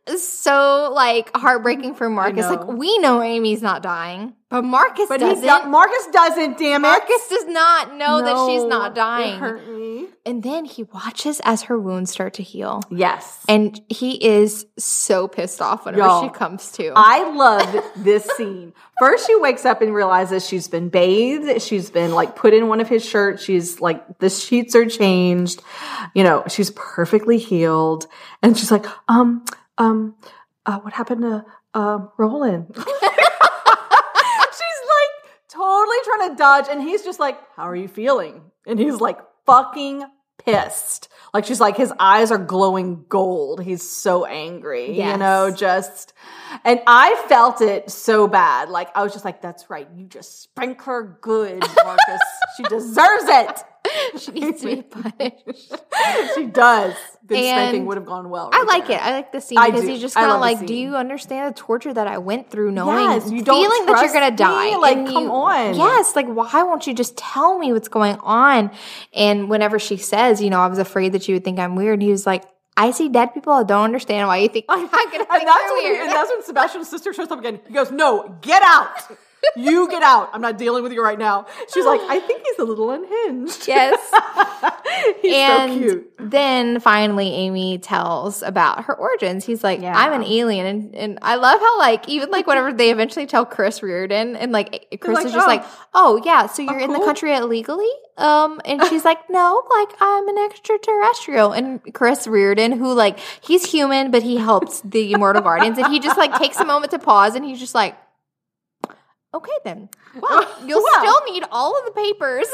so like heartbreaking for Marcus. know. Like we know Amy's not dying, but Marcus But doesn't. he's not, Marcus doesn't, damn it. Marcus does not know that she's not It dying. hurt me. And then he watches as her wounds start to heal. Yes. And he is so pissed off whenever Y'all, she comes to. I love this scene. First, she wakes up and realizes she's been bathed. She's been like put in one of his shirts. She's like, the sheets are changed. You know, she's perfectly healed. And she's like, um, um, uh, what happened to um, Roland? She's like totally trying to dodge. And he's just like, how are you feeling? And he's like fucking pissed. Like she's like, his eyes are glowing gold. He's so angry, Yes. you know, just, and I felt it so bad. Like I was just like, that's right. You just spank her good, Marcus. She deserves it. She needs to be punished. She does. Then And spanking would have gone well. I right like there. it. I like the scene I because do. he's just I kind of love the like, do scene. you understand the torture that I went through knowing, Yes, you don't feeling that you're trust going to me? die? Like, And come you- on. Yes. Like, why won't you just tell me what's going on? And whenever she says, you know, I was afraid that you would think I'm weird. He was like, I see dead people. I don't understand why you think I'm not going to think And that's, they're when he, weird. and that's when Sebastian's sister shows up again. He goes, no, get out. You get out. I'm not dealing with you right now. She's like, I think he's a little unhinged. Yes. He's and so cute. then finally Amy tells about her origins. He's like, Yeah. I'm an alien. And, and I love how like, even like whenever they eventually tell Chris Reardon and like Chris like, is just oh. like, oh yeah, so you're in the cool. country illegally? Um, and she's like, no, like I'm an extraterrestrial. And Chris Reardon, who like, he's human, but he helps the Immortal Guardians. And he just like takes a moment to pause and he's just like, okay then. Well, you'll Wow. still need all of the papers.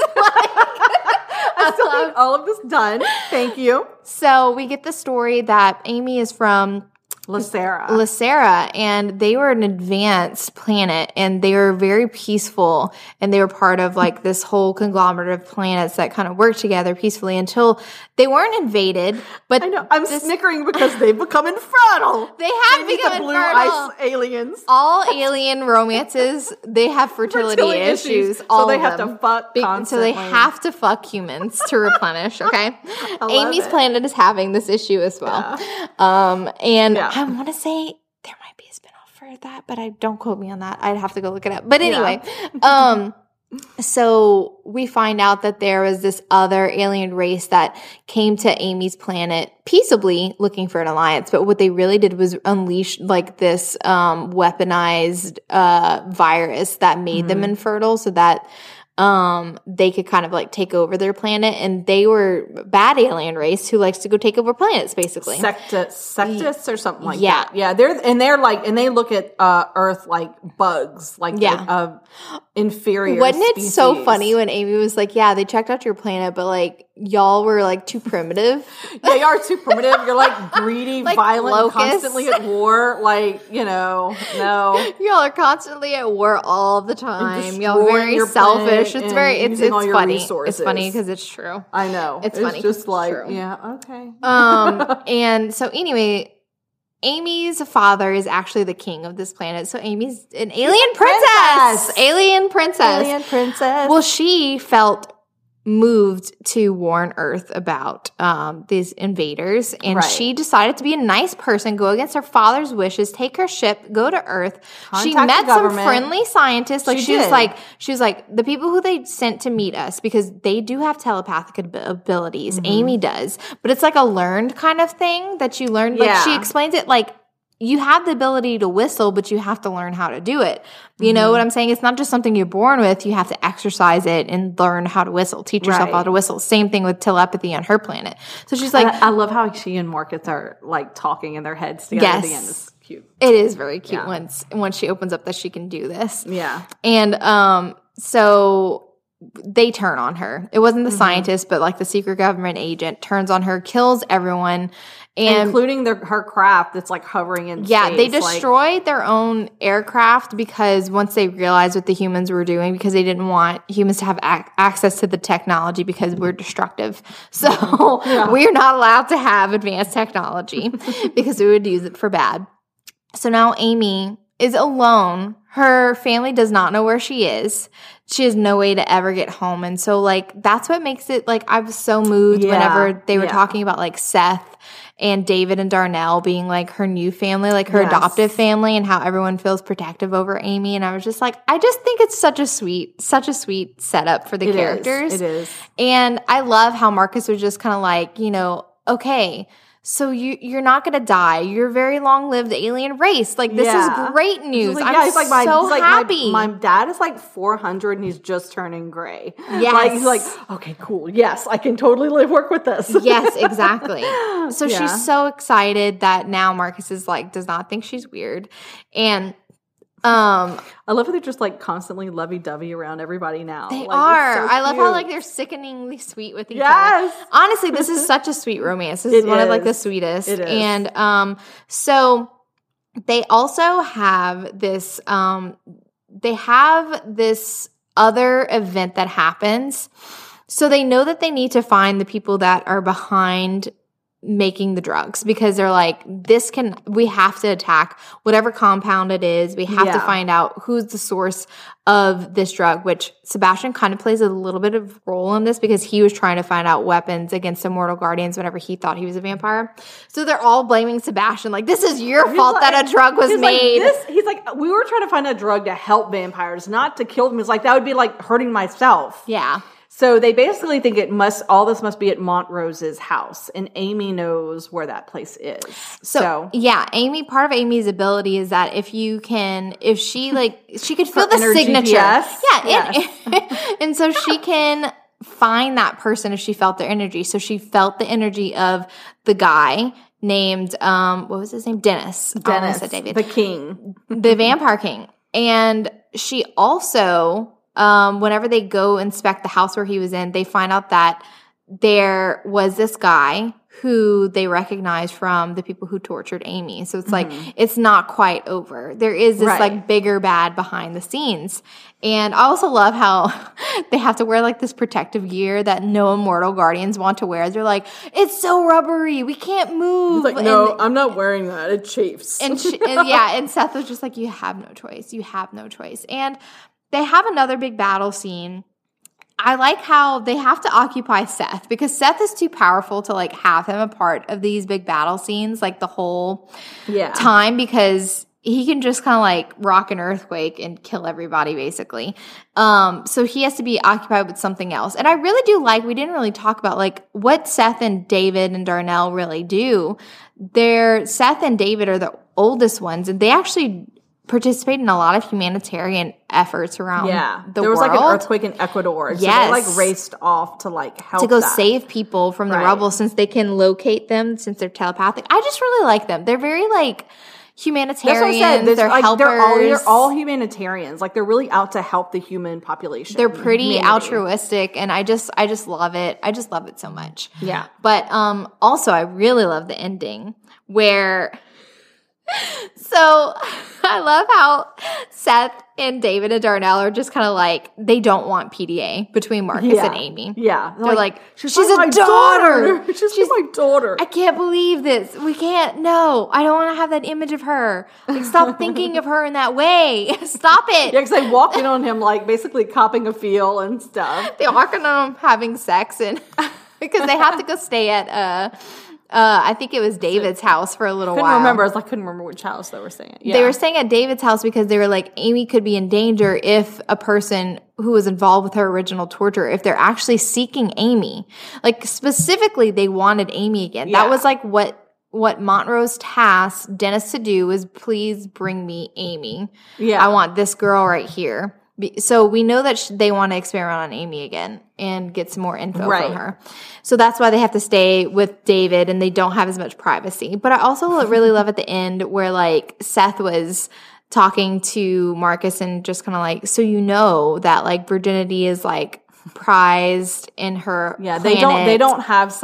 I still love- need all of this done. Thank you. So we get the story that Amy is from Lacera. Lacera, and they were an advanced planet, and they were very peaceful, and they were part of like this whole conglomerate of planets that kind of worked together peacefully until they weren't invaded. But I know. I'm this- snickering because they've become infertile. They have Maybe become the blue infertile. ice aliens. all alien romances, they have fertility, Fertility issues. issues. So all they of have them. to fuck Be- so constantly. they have to fuck humans to replenish. Okay, love Amy's it. planet is having this issue as well. Um, and Yeah. I want to say there might be a spinoff for that, but I don't quote me on that. I'd have to go look it up. But anyway, um. So we find out that there was this other alien race that came to Amy's planet peaceably looking for an alliance. But what they really did was unleash like this um, weaponized uh, virus that made them infertile so that um, they could kind of like take over their planet. And they were a bad alien race who likes to go take over planets, basically. Sectus, sectus or something like Yeah. that. Yeah, they're and they're like and they look at uh, Earth like bugs, like Yeah. the, uh, inferior. Wasn't it so species. funny when Amy was like, yeah, they checked out your planet, but like y'all were like too primitive? They are too primitive. You're like greedy, Like violent, locusts. constantly at war. Like you know, no. Y'all are constantly at war all the time. Y'all destroying very your selfish. planet It's and very it's using it's all your funny. resources. It's funny because it's true. I know. It's funny 'cause just it's like true. yeah, okay. Um and so anyway, Amy's father is actually the king of this planet. So Amy's an alien princess. princess. Alien princess. Alien princess. Well, she felt moved to warn Earth about um, these invaders, and Right. she decided to be a nice person, go against her father's wishes, take her ship, go to Earth. she Contact met the some government. friendly scientists. Like she, She was did. like, she was like the people who they sent to meet us because they do have telepathic ab- abilities. Mm-hmm. Amy does, but it's like a learned kind of thing that you learn. Like Yeah. she explains it like. You have the ability to whistle, but you have to learn how to do it. You know what I'm saying? It's not just something you're born with. You have to exercise it and learn how to whistle. Teach yourself Right. how to whistle. Same thing with telepathy on her planet. So she's like, I, I love how she and Marcus are like talking in their heads together at the Yes. end. It's cute. it is very cute Yeah. once once she opens up that she can do this. Yeah. And um, so they turn on her. It wasn't the Mm-hmm. scientist, but like the secret government agent turns on her, kills everyone. And Including their, her craft that's like hovering in yeah, space. they like- destroyed their own aircraft because once they realized what the humans were doing, because they didn't want humans to have ac- access to the technology because we're destructive. So we're not allowed to have advanced technology because we would use it for bad. So now Amy is alone. Her family does not know where she is. She has no way to ever get home. And so, like, that's what makes it, like, I was so moved Yeah, whenever they were yeah. talking about, like, Seth and David and Darnell being, like, her new family, like, her Yes. adoptive family, and how everyone feels protective over Amy. And I was just like, I just think it's such a sweet, such a sweet setup for the It is. characters. It is. And I love how Marcus was just kind of like, you know, okay, so you, you're not going to die. You're a very long-lived alien race. Like, this Yeah. is great news. He's like, I'm yeah, he's like my, so he's like happy. My, my dad is like four hundred and he's just turning gray. Yes. Like, he's like, okay, cool. Yes, I can totally live work with this. Yes, exactly. So Yeah. she's so excited that now Marcus is like, does not think she's weird. And um, I love how they're just like constantly lovey-dovey around everybody now. they Like, it's are. so I love how cute. like they're sickeningly sweet with each Yes. other. Honestly, this is such a sweet romance. This It is one of like the is. sweetest. It is. And um, so they also have this um, they have this other event that happens. So they know that they need to find the people that are behind making the drugs, because they're like, this can, we have to attack whatever compound it is. We have to Yeah. find out who's the source of this drug, which Sebastian kind of plays a little bit of role in this because he was trying to find out weapons against immortal guardians whenever he thought he was a vampire. So they're all blaming Sebastian, like, this is your He's fault like- that a drug was he's made. Like, this, he's like, we were trying to find a drug to help vampires, not to kill them. It's like, that would be like hurting myself. Yeah. So they basically think it must, all this must be at Montrose's house, and Amy knows where that place is. So, So, yeah, Amy, part of Amy's ability is that if you can, if she like, she could feel Her the inner signature. G P S? Yeah. And, and so she can find that person if she felt their energy. So she felt the energy of the guy named, um, what was his name? Dennis. I almost Dennis, said David. the king. the Vampire King. And she also, um, whenever they go inspect the house where he was in, they find out that there was this guy who they recognize from the people who tortured Amy. So it's like, it's not quite over. There is this Right. like bigger bad behind the scenes. And I also love how they have to wear like this protective gear that no immortal guardians want to wear. They're like, it's so rubbery. We can't move. He's like, And- no, I'm not wearing that. It chafes. and, she, and yeah, and Seth was just like, you have no choice. You have no choice. And they have another big battle scene. I like how they have to occupy Seth because Seth is too powerful to like have him a part of these big battle scenes like the whole yeah. time, because he can just kind of like rock an earthquake and kill everybody basically. Um, so he has to be occupied with something else. And I really do like, we didn't really talk about like what Seth and David and Darnell really do. They're, Seth and David are the oldest ones, and they actually participate in a lot of humanitarian efforts around Yeah. the there was world. like an earthquake in Ecuador. So Yes. they like raced off to like help to go that. save people from the Right. rubble, since they can locate them, since they're telepathic. I just really like them. They're very like humanitarians. That's what I said. There's, They're like, helpers. They're all, they're all humanitarians. Like they're really out to help the human population. They're pretty Community. altruistic, and I just I just love it. I just love it so much. Yeah. But um also I really love the ending where so I love how Seth and David and Darnell are just kind of like, they don't want P D A between Marcus Yeah. and Amy. Yeah. They're like, she's, she's like a my daughter. She's, She's- my daughter. I can't believe this. We can't. No, I don't want to have that image of her. Like, stop thinking of her in that way. Stop it. Yeah, because they walk in on him like basically copping a feel and stuff. They walk in on them having sex, and because they have to go stay at uh uh I think it was David's house for a little Couldn't while. remember. I was like, couldn't remember which house they were staying at. Yeah. They were staying at David's house because they were like, Amy could be in danger if a person who was involved with her original torture, if they're actually seeking Amy. Like, specifically, they wanted Amy again. Yeah. That was like what what Montrose tasked Dennis to do, was please bring me Amy. Yeah. I want this girl right here. Be- So we know that sh- they want to experiment on Amy again and get some more info Right. from her. So that's why they have to stay with David, and they don't have as much privacy. But I also lo- really love at the end where like Seth was talking to Marcus and just kind of like, so you know that like virginity is like prized in her Yeah, they don't. They planet. don't have sex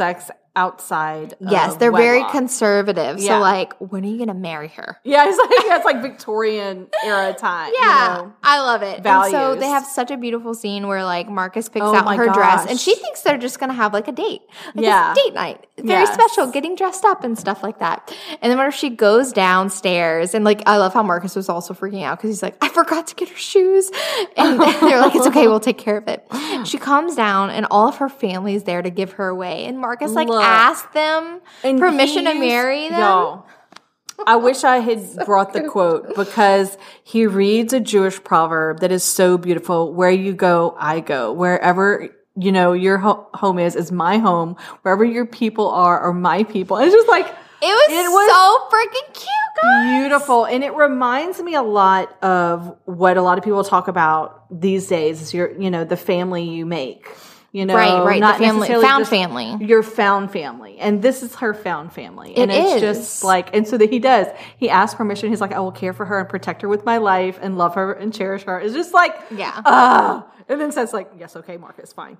outside. Yes, of they're very wedlock. conservative. Yeah. So, like, when are you going to marry her? Yeah, it's like that's like Victorian era time. Yeah, you know? I love it. Values. And so they have such a beautiful scene where like Marcus picks Oh out my her dress, and gosh. she thinks they're just gonna have like a date, like Yeah. a date night, very Yes. special, getting dressed up and stuff like that. And then whenever she goes downstairs, and like I love how Marcus was also freaking out because he's like, I forgot to get her shoes, and they're like, it's okay, we'll take care of it. She comes down, and all of her family is there to give her away, and Marcus like Look. asked them And permission to he's- marry them. Y'all, I wish I had brought the quote because he reads a Jewish proverb that is so beautiful. Where you go, I go. Wherever, you know, your ho- home is, is my home. Wherever your people are, are my people. And it's just like, It was, It was so freaking cute, guys. beautiful. And it reminds me a lot of what a lot of people talk about these days is your, you know, the family you make. You know, Right, right, the not family- necessarily found just family. Your found family. And this is her found family. And It it's is. just like, and so that he does. He asks permission. He's like, I will care for her and protect her with my life and love her and cherish her. It's just like, Yeah. ah. And then says like, yes, okay, Marcus, fine.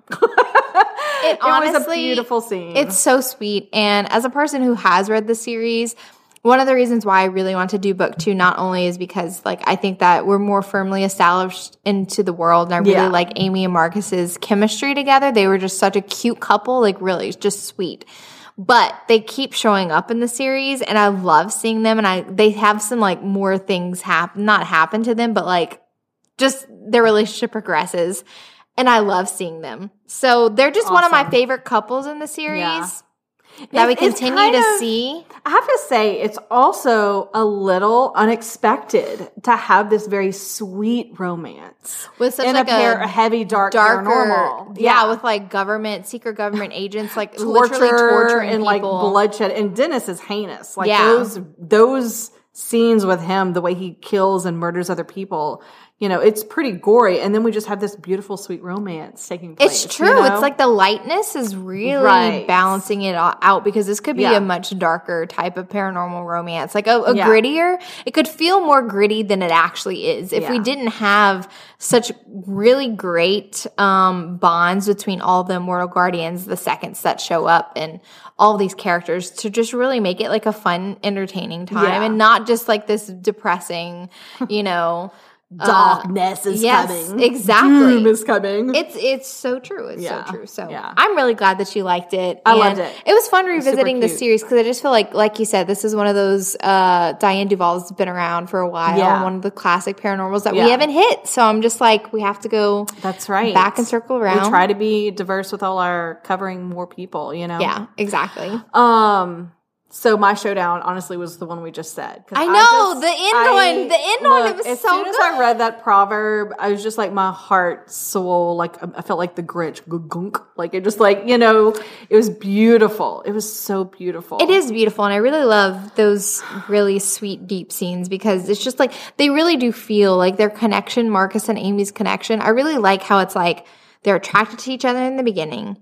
It honestly, was a beautiful scene. It's so sweet. And as a person who has read the series, one of the reasons why I really want to do book two not only is because like I think that we're more firmly established into the world, and I really Yeah. like Amy and Marcus's chemistry together. They were just such a cute couple, like really just sweet. But they keep showing up in the series, and I love seeing them. And I they have some like more things happen, not happen to them, but like just their relationship progresses. And I love seeing them. So they're just one of my Awesome. favorite couples in the series. Yeah. That we It's- it's continue kind to of- see. I have to say, it's also a little unexpected to have this very sweet romance With such in like a, pair, a a heavy, dark, darker, paranormal. yeah, with like government, secret government agents, like torture literally torturing and like people. bloodshed. And Dennis is heinous. Like Yeah. those those scenes with him, the way he kills and murders other people. You know, it's pretty gory. And then we just have this beautiful, sweet romance taking place. It's true. you know? It's like the lightness is really Right. balancing it all out, because this could be Yeah. a much darker type of paranormal romance, like a, a Yeah. grittier. It could feel more gritty than it actually is if we Yeah. didn't have such really great um, bonds between all the Immortal Guardians, the seconds that show up, and all these characters to just really make it like a fun, entertaining time, Yeah. and not just like this depressing, you know. darkness is yes, coming. exactly. Doom is coming. It's it's so true. It's Yeah. so true. So Yeah. I'm really glad that you liked it. I And loved it. It was fun was revisiting super the cute. series because I just feel like, like you said, this is one of those uh, Diane Duvall's been around for a while. Yeah. And one of the classic paranormals that Yeah. we haven't hit. So I'm just like, we have to go That's right. back and circle around. We try to be diverse with all our covering more people, you know? Yeah, exactly. Um, so my showdown honestly was the one we just said. 'Cause I know, the end one- the end one, it was as so soon as I good. read that proverb, I was just like, my heart soul, like I felt like the Grinch, gunk. Like it just like, you know, it was beautiful. It was so beautiful. It is beautiful, and I really love those really sweet, deep scenes because it's just like they really do feel like their connection, Marcus and Amy's connection. I really like how it's like they're attracted to each other in the beginning,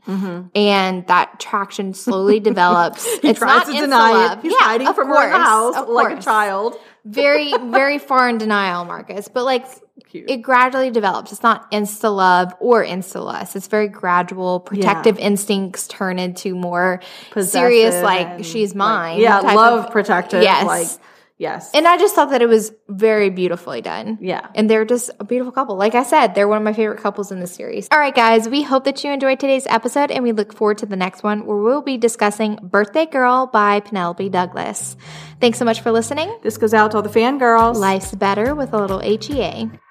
and that attraction slowly develops. He it's tries not to deny insta-love. it. He's Yeah, hiding of from course, her in the house of like a course. child. Very, very far in denial, Marcus. But like Cute. it gradually develops. It's not insta love or insta lust. It's very gradual. Protective instincts turn into more serious, Possessive like and, she's like, mine. yeah, type love of- protective. Yes. Like, yes. And I just thought that it was very beautifully done. Yeah. And they're just a beautiful couple. Like I said, they're one of my favorite couples in the series. All right, guys, we hope that you enjoyed today's episode, and we look forward to the next one where we'll be discussing Birthday Girl by Penelope Douglas. Thanks so much for listening. This goes out to all the fangirls. Life's better with a little H E A.